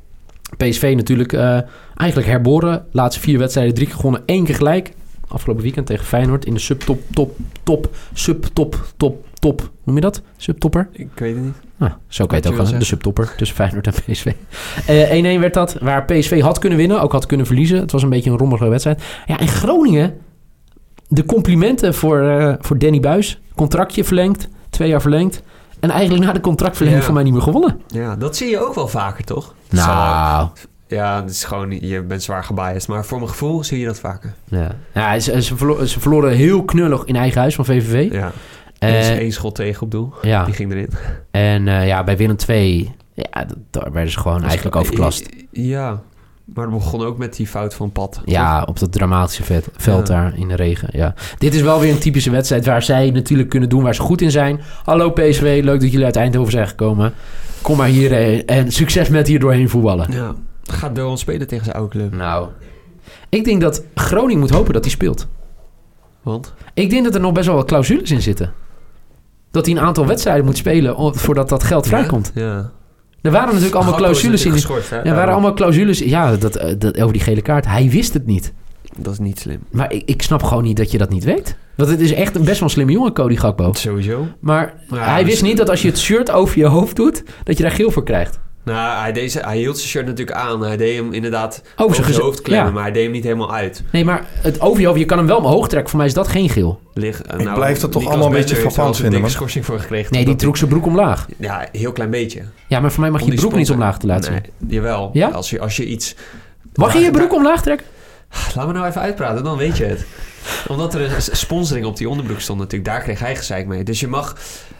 P S V natuurlijk uh, eigenlijk herboren. Laatste vier wedstrijden, drie keer gewonnen, één keer gelijk. Afgelopen weekend tegen Feyenoord in de subtop, top, top, subtop, top, top. Noem je dat? Subtopper? Ik weet het niet. Ah, zo kan je het ook gaan. De subtopper tussen Feyenoord en P S V. Uh, één-één werd dat, waar P S V had kunnen winnen, ook had kunnen verliezen. Het was een beetje een rommelige wedstrijd. Ja, en Groningen, de complimenten voor, uh, voor Danny Buis. Contractje verlengd, twee jaar verlengd. En eigenlijk na de contractverlenging ja. voor mij niet meer gewonnen. Ja, dat zie je ook wel vaker, toch? Nou... Ja, het is gewoon, je bent zwaar gebiased. Maar voor mijn gevoel zie je dat vaker. Ja, ja ze, ze, verlo- ze verloren heel knullig in eigen huis van V V V. Ja, uh, één schot tegen op doel. Ja. Die ging erin. En uh, ja, bij Willem twee, ja, daar werden ze gewoon eigenlijk overklast. Ja, maar het begon ook met die fout van Pat. Ja, op dat dramatische vet, veld ja. daar in de regen. Ja. Dit is wel weer een typische wedstrijd waar zij natuurlijk kunnen doen waar ze goed in zijn. Hallo P S V, leuk dat jullie uit Eindhoven zijn gekomen. Kom maar hierheen en succes met hier doorheen voetballen. Ja. Gaat Doan spelen tegen zijn oude club? Nou, ik denk dat Groningen moet hopen dat hij speelt. Want? Ik denk dat er nog best wel wat clausules in zitten. Dat hij een aantal wedstrijden moet spelen voordat dat geld vrijkomt. Ja. ja. Er waren natuurlijk allemaal Gakpo clausules in. Geschorst, hè? Er waren allemaal clausules. Ja, dat, dat, over die gele kaart. Hij wist het niet. Dat is niet slim. Maar ik, ik snap gewoon niet dat je dat niet weet. Want het is echt een best wel een slimme jongen, Cody Gakpo. Sowieso. Maar ja, hij wist dus... niet dat als je het shirt over je hoofd doet, dat je daar geel voor krijgt. Nou, hij, deed, hij hield zijn shirt natuurlijk aan. Hij deed hem inderdaad over, over zijn gez- hoofd klemmen, ja. maar hij deed hem niet helemaal uit. Nee, maar het over je hoofd, je kan hem wel omhoog trekken. Voor mij is dat geen geel. Lig, ik nou, blijf dat toch Niklas allemaal een beetje Bender frappant vinden. vinden. Een dikke schorsing voor gekregen. Nee, die trok zijn broek omlaag. Ja, een heel klein beetje. Ja, maar voor mij mag je je broek niet omlaag te laten zien. Nee, jawel. Ja? Als je, als je iets... Mag je je broek omlaag trekken? Laat me nou even uitpraten, dan weet je het. Omdat er een sponsoring op die onderbroek stond natuurlijk. Daar kreeg hij gezeik mee. Dus je mag...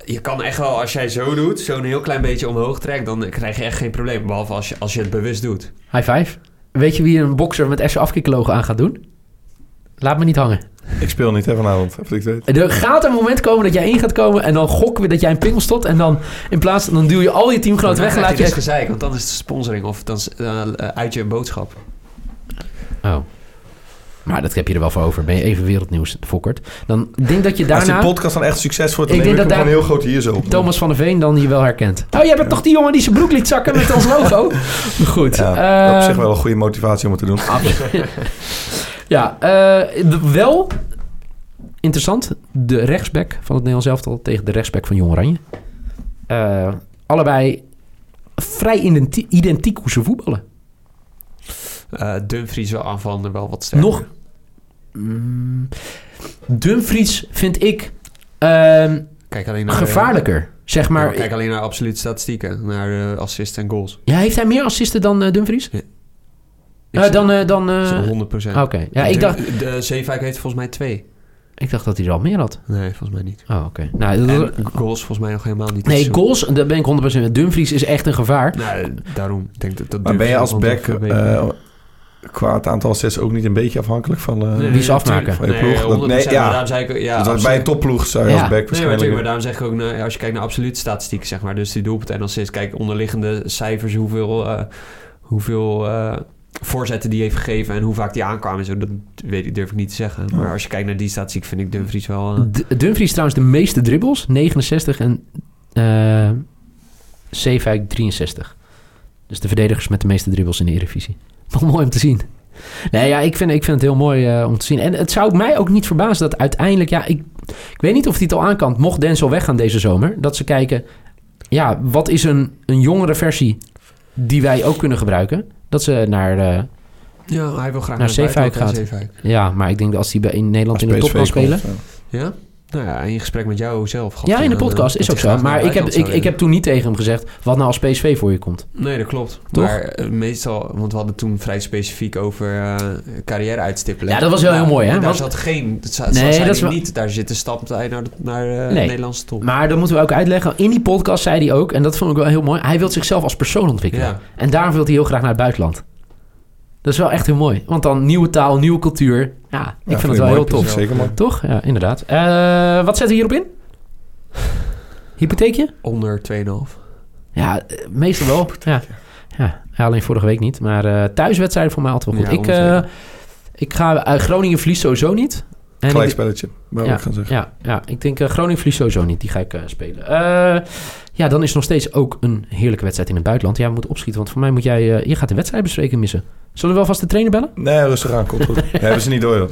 je kan echt wel, als jij zo doet, zo'n heel klein beetje omhoog trekt, dan krijg je echt geen probleem. Behalve als je, als je het bewust doet. High five. Weet je wie een bokser met F C Afkikken logo aan gaat doen? Laat me niet hangen. Ik speel niet hè, vanavond, wat ik weet. Er gaat een moment komen dat jij in gaat komen en dan gokken we dat jij een pingel stopt en dan in plaats dan duw je al je teamgenoten weg en laat je... dus gezeik, want dan is het sponsoring of dan uh, uit je een boodschap. Oh. Maar dat heb je er wel voor over. Ben je even wereldnieuws, Fokkert. Dan denk dat je daarna... Als die podcast dan echt succes wordt, dan ik neem denk ik dat hem daar gewoon heel groot hier zo op. Thomas van der Veen dan je wel herkent. Oh, jij bent ja. toch die jongen die zijn broek liet zakken met ons logo? Goed. Ja, uh, op zich wel een goede motivatie om het te doen. ja, uh, wel interessant. De rechtsback van het Nederlands elftal tegen de rechtsback van Jong Oranje. Uh, allebei vrij identi- identiek hoe ze voetballen. Uh, Dumfries wel aanvallende wel wat sterker. Nog... Mm, Dumfries vind ik uh, kijk alleen naar, gevaarlijker. Uh, zeg maar, ja, kijk alleen naar absolute statistieken. Naar uh, assists en goals. Ja, heeft hij meer assisten dan uh, Dumfries? Ja. Uh, dan... Uh, dan uh, honderd procent. Oké. Okay. Ja, ik dacht... De Zeefuik heeft volgens mij twee. Ik dacht dat hij er al meer had. Nee, volgens mij niet. Oh, oké. Okay. Nou, en goals volgens mij nog helemaal niet. Nee, goals, daar ben ik honderd procent. Dumfries is echt een gevaar. Nou, daarom denk ik dat... dat maar ben je als back... Uh, qua het aantal assists ook niet een beetje afhankelijk van... Uh, nee, wie ze afmaken. Van je nee, ploeg? Dat, nee, ja. daarom zei ik, ja, dus bij een topploeg zou je ja. als back waarschijnlijk... Nee, maar, maar daarom zeg ik ook, nou, als je kijkt naar absolute statistieken, zeg maar, dus die doelpunten en assists, kijk, onderliggende cijfers, hoeveel, uh, hoeveel uh, voorzetten die heeft gegeven en hoe vaak die aankwamen, zo, dat weet ik, durf ik niet te zeggen. Maar ja. als je kijkt naar die statistiek, vind ik Dumfries wel... Uh... D- Dumfries trouwens de meeste dribbles, negenenzestig en uh, Zeefuik drieënzestig. Dus de verdedigers met de meeste dribbles in de Eredivisie. Wel mooi om te zien. Nee, ja, ik vind, ik vind het heel mooi uh, om te zien. En het zou mij ook niet verbazen dat uiteindelijk... Ja, ik, ik weet niet of hij het al aan kan. Mocht Denzel weggaan deze zomer. Dat ze kijken... Ja, wat is een, een jongere versie die wij ook kunnen gebruiken? Dat ze naar... Uh, ja, hij wil graag naar Zeefuik gaat. Zeefuik. Ja, maar ik denk dat als hij in Nederland als in de top kan spelen... Komt, ja. ja? Nou ja, in gesprek met jou zelf. Ja, in de podcast uh, is ook zo. Maar ik heb, ik, ik heb toen niet tegen hem gezegd... wat nou als P S V voor je komt. Nee, dat klopt. Toch? Maar uh, meestal... Want we hadden toen vrij specifiek over uh, carrière uitstippelen. Ja, dat was wel nou, heel mooi, hè? Daar want, zat geen... Dat zat, nee, dat is wel... niet. Daar zit een stap naar de, naar de nee, Nederlandse top. Maar dat moeten we ook uitleggen. In die podcast zei hij ook... en dat vond ik wel heel mooi... hij wil zichzelf als persoon ontwikkelen. Ja. En daarom wil hij heel graag naar het buitenland. Dat is wel echt heel mooi. Want dan nieuwe taal, nieuwe cultuur. Ja, ik ja, vind het wel heel tof. Zeker mooi. Toch? Ja, inderdaad. Uh, wat zetten we hierop in? Hypotheekje? Onder twee komma vijf. Ja, meestal wel. Ja. Ja, alleen vorige week niet. Maar uh, thuiswedstrijden voor mij altijd wel goed. Ja, ik, uh, ik ga... Uh, Groningen verliest sowieso niet. En gelijkspelletje, wou ja, ik gaan zeggen. Ja, ja, ik denk uh, Groningen verliest sowieso niet. Die ga ik uh, spelen. Uh, ja, dan is er nog steeds ook een heerlijke wedstrijd in het buitenland. Ja, we moeten opschieten, want voor mij moet jij... Uh, je gaat de wedstrijdbespreking missen. Zullen we wel vast de trainer bellen? Nee, rustig aan. Komt goed. Ja, hebben ze niet door.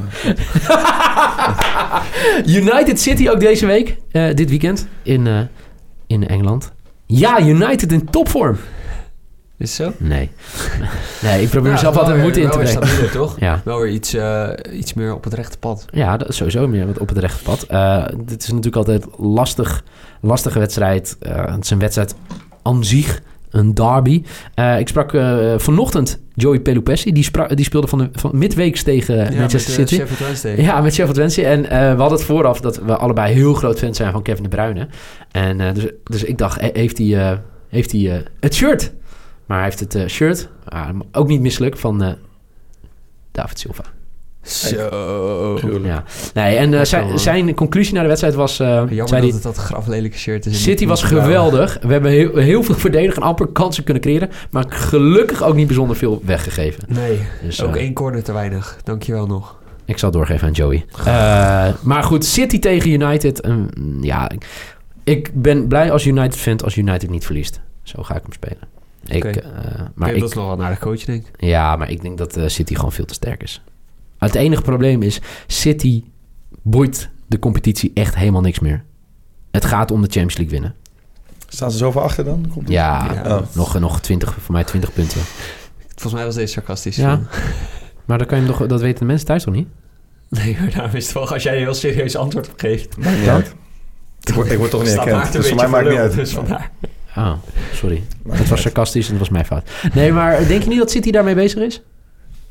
United City ook deze week. Uh, dit weekend in, uh, in Engeland. Ja, United in topvorm. Is het zo? Nee. Nee, ik probeer ja, mezelf altijd moeite in te brengen. Wel weer toch? Ja. Wel weer iets, uh, iets meer op het rechte pad. Ja, dat is sowieso meer op het rechte pad. Uh, dit is natuurlijk altijd lastig, lastige wedstrijd. Uh, het is een wedstrijd aan zich, een derby. Uh, ik sprak uh, vanochtend Joey Pelupessi. Die, spra- die speelde van, de, van midweeks tegen ja, Manchester met, City. Uh, Sheffield Wednesday. Ja, met Sheffield Wednesday. En uh, we hadden het vooraf dat we allebei heel groot fan zijn van Kevin De Bruyne. En uh, dus, dus ik dacht, heeft hij, uh, heeft hij uh, het shirt... Maar hij heeft het uh, shirt, uh, ook niet misselijk, van uh, David Silva. Zo. Ja. Nee, en uh, zijn, zijn conclusie naar de wedstrijd was... Uh, Jammer zei dat die, het dat graflelijke shirt is. City was geweldig. We hebben heel, heel veel verdedigd en amper kansen kunnen creëren. Maar gelukkig ook niet bijzonder veel weggegeven. Nee, dus, ook uh, één corner te weinig. Dankjewel nog. Ik zal doorgeven aan Joey. Uh, maar goed, City tegen United. Um, ja, ik, ik ben blij als United vindt als United niet verliest. Zo ga ik hem spelen. Ik, okay. uh, maar ik, dat is nog wel naar de coach, denk ik. Ja, maar ik denk dat uh, City gewoon veel te sterk is. Het enige probleem is... City boeit de competitie echt helemaal niks meer. Het gaat om de Champions League winnen. Staan ze zoveel achter dan? Komt ja, ja. Oh. nog, nog twintig, voor mij twintig punten. Volgens mij was deze sarcastisch. Ja, maar dan kan je hem nog, dat weten de mensen thuis toch niet? Nee, maar daarom is het wel... Als jij een heel serieus antwoord op geeft... Maakt niet uit. Ik word, ik word toch niet herkend. Dus voor mij maakt het niet uit. Dus vandaar. Oh, sorry. Het was sarcastisch en het was mijn fout. Nee, maar denk je niet dat City daarmee bezig is?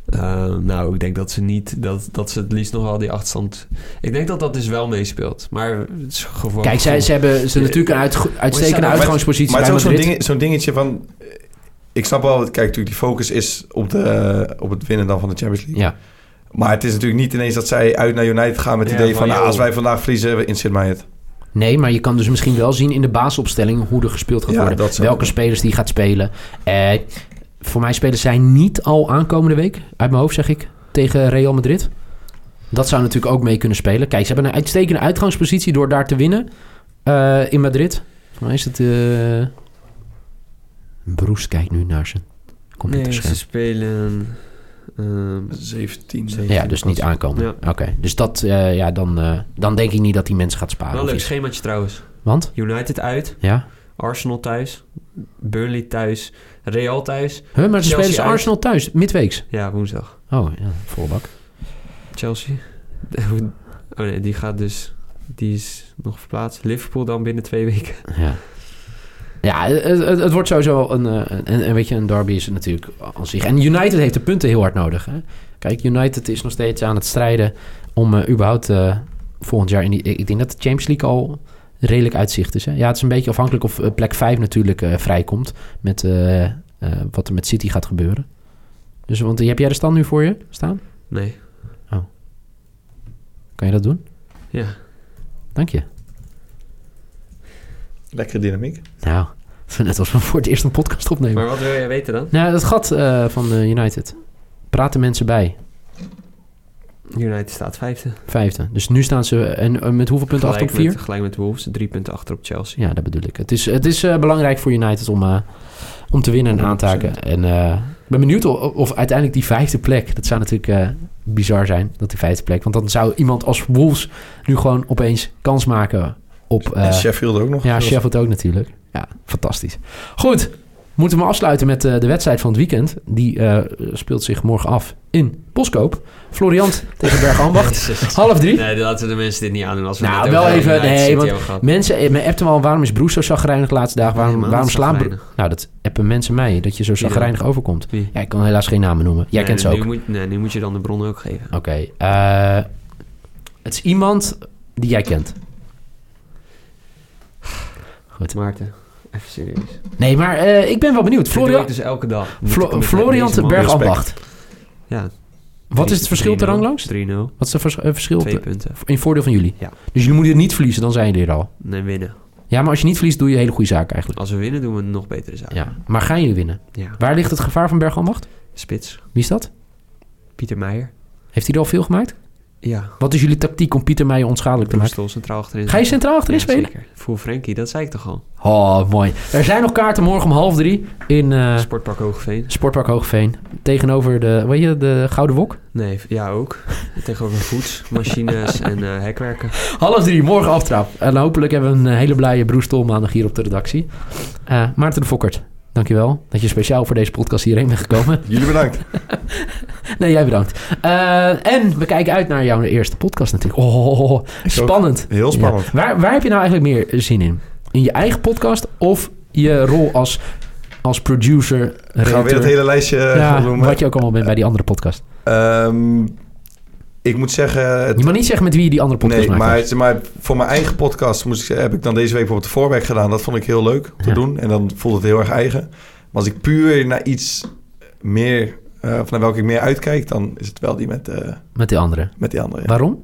Uh, nou, ik denk dat ze niet... Dat, dat ze het liefst nog wel die achterstand... Ik denk dat dat dus wel meespeelt. Maar het is gewoon... Kijk, zij, ze hebben ze natuurlijk een uit, uitstekende uitgangspositie maar bij het is ook Madrid. zo'n, ding, zo'n dingetje van... Ik snap wel, kijk, natuurlijk die focus is op, de, op het winnen dan van de Champions League. Ja. Maar het is natuurlijk niet ineens dat zij uit naar United gaan met het Ja, idee van... van, Nou, als joh. wij vandaag verliezen, interesseert mij het. Nee, maar je kan dus misschien wel zien in de basisopstelling hoe er gespeeld gaat Ja, worden. dat zou- Welke spelers die gaat spelen. Eh, voor mij spelen zij niet al aankomende week, uit mijn hoofd zeg ik, tegen Real Madrid. Dat zou natuurlijk ook mee kunnen spelen. Kijk, ze hebben een uitstekende uitgangspositie door daar te winnen uh, in Madrid. Voor mij is het... Uh... Broes kijkt nu naar zijn Nee, computerscherm. ze spelen... Uh, zeventien. Ja, dus niet aankomen. Ja. Oké, okay. Dus dat, uh, ja, dan, uh, dan denk ik niet dat die mensen gaat sparen. wel een of leuk iets. schemaatje trouwens. Want? United uit, Ja. Arsenal thuis, Burnley thuis, Real thuis. Huh, maar ze Chelsea spelen ze uit. Arsenal thuis, midweeks. Ja, woensdag. Oh, ja, volle bak. Chelsea. Oh nee, die gaat dus... Die is nog verplaatst. Liverpool dan binnen twee weken. Ja. Ja, het, het, het wordt sowieso een, een, een... Weet je, een derby is het natuurlijk aan zich. En United heeft de punten heel hard nodig. Hè? Kijk, United is nog steeds aan het strijden... om uh, überhaupt uh, volgend jaar... in die, ik denk dat de Champions League al redelijk uitzicht is. Hè? Ja, het is een beetje afhankelijk of uh, plek vijf natuurlijk uh, vrijkomt... met uh, uh, wat er met City gaat gebeuren. Dus, want heb jij de stand nu voor je staan? Nee. Oh. Kan je dat doen? Ja. Dank je. Lekkere dynamiek. Nou, net als we voor het eerst een podcast opnemen. Maar wat wil jij weten dan? Nou, dat gat uh, van uh, United. Praten mensen bij? United staat vijfde. Vijfde. Dus nu staan ze... En uh, met hoeveel punten achter op vier? Met, gelijk met Wolves. Drie punten achter op Chelsea. Ja, dat bedoel ik. Het is, het is uh, belangrijk voor United om, uh, om te winnen en aan te haken. En uh, ik ben benieuwd of, of uiteindelijk die vijfde plek... Dat zou natuurlijk uh, bizar zijn, dat die vijfde plek. Want dan zou iemand als Wolves nu gewoon opeens kans maken op... Uh, en Sheffield ook nog. Ja, Sheffield ook natuurlijk. Ja, fantastisch. Goed, moeten we afsluiten met uh, de wedstrijd van het weekend. Die uh, speelt zich morgen af in Boskoop. Floriant tegen Bergambacht. Half drie. Nee, laten we de mensen dit niet aandoen. Als we nou, net wel over even... United Nee, City want hebben gehad. mensen... Me appten al, waarom is Broes zo chagrijnig de laatste dagen? Waarom, Nee, waarom man, slaan... chagrijnig. Bro- nou, dat appen mensen mij. Dat je zo chagrijnig overkomt. Wie? Ja, ik kan helaas geen namen noemen. Jij nee, kent ze nu ook. Moet, nee, nu moet je dan de bron ook geven. Oké. Okay, uh, het is iemand die jij kent. Goed. Maarten, even serieus. Nee, maar uh, ik ben wel benieuwd. Florian... Florian... dus elke dag. Flo- Florian Bergambacht. Ja. Wat is het verschil ter ranglangs? drie nul. Wat is het vers- uh, verschil? Twee te- punten. In voordeel van jullie? Ja. Dus jullie moeten niet verliezen, dan zijn jullie er al. Nee, winnen. Ja, maar als je niet verliest, doe je hele goede zaak eigenlijk. Als we winnen, doen we een nog betere zaak. Ja, maar gaan jullie winnen? Ja. Waar ligt het gevaar van Bergambacht? Spits. Wie is dat? Pieter Meijer. Heeft hij er al veel gemaakt? Ja. Wat is jullie tactiek om Pieter Meijer onschadelijk te maken? Broestel centraal achterin. Ga je centraal achterin ja, spelen? Zeker. Voor Frenkie, dat zei ik toch al. Oh, mooi. Er zijn nog kaarten morgen om half drie in uh, Sportpark Hoogeveen. Sportpark Hoogeveen. Tegenover de, weet je, de Gouden Wok. Nee, ja ook. Tegenover voets, machines en uh, hekwerken. Half drie, morgen aftrap. En hopelijk hebben we een hele blije Broestol maandag hier op de redactie. Uh, Maarten de Fokkert, dankjewel dat je speciaal voor deze podcast hierheen bent gekomen. Jullie bedankt. Nee, jij bedankt. Uh, en we kijken uit naar jouw eerste podcast natuurlijk. Oh, spannend. Heel spannend. Ja. Waar, waar heb je nou eigenlijk meer zin in? In je eigen podcast of je rol als, als producer? Gaan we weer het hele lijstje ja, noemen? wat je ook allemaal bent bij die andere podcast. Um, ik moet zeggen... Het... Je mag niet zeggen met wie je die andere podcast nee, maakt. maar, maar voor mijn eigen podcast moest ik zeggen, heb ik dan deze week bijvoorbeeld de voorwerk gedaan. Dat vond ik heel leuk te ja. doen. En dan voelde het heel erg eigen. Maar als ik puur naar iets meer... Uh, of naar welke ik meer uitkijk, dan is het wel die met... Uh, met die andere? Met die andere, ja. Waarom?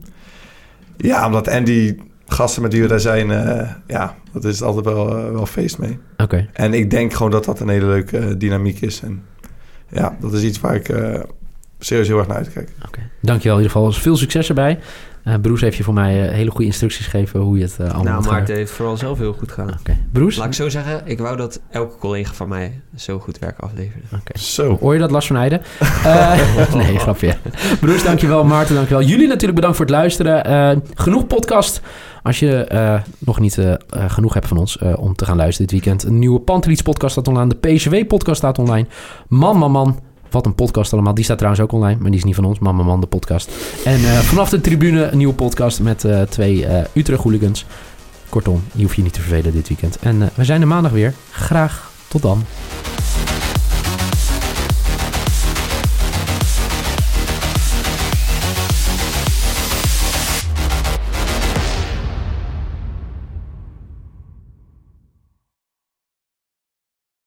Ja, omdat Andy... Gasten met wie we daar zijn, uh, ja, dat is altijd wel, uh, wel feest mee. Oké. Okay. En ik denk gewoon dat dat een hele leuke uh, dynamiek is. En ja, dat is iets waar ik uh, serieus heel erg naar uitkijk. Oké. Okay. Dankjewel in ieder geval. Veel succes erbij. Uh, Broes heeft je voor mij uh, hele goede instructies gegeven hoe je het uh, allemaal Nou, moet Maarten heeft vooral zelf heel goed gedaan. Oké. Okay. Broes? Laat ik zo zeggen, ik wou dat elke collega van mij zo goed werk afleverde. Oké. Okay. Zo. Hoor je dat, Lars van Heijden? Uh, nee, grapje. Broes, dankjewel. Maarten, dankjewel. Jullie natuurlijk bedankt voor het luisteren. Uh, genoeg podcast. Als je uh, nog niet uh, uh, genoeg hebt van ons uh, om te gaan luisteren dit weekend. Een nieuwe Pantelis podcast staat online. De P S W podcast staat online. Man, man, man. Wat een podcast allemaal. Die staat trouwens ook online, maar die is niet van ons. Man, man, man, de podcast. En uh, vanaf de tribune een nieuwe podcast met uh, twee uh, Utrecht hooligans. Kortom, je hoeft je niet te vervelen dit weekend. En uh, we zijn er maandag weer. Graag tot dan.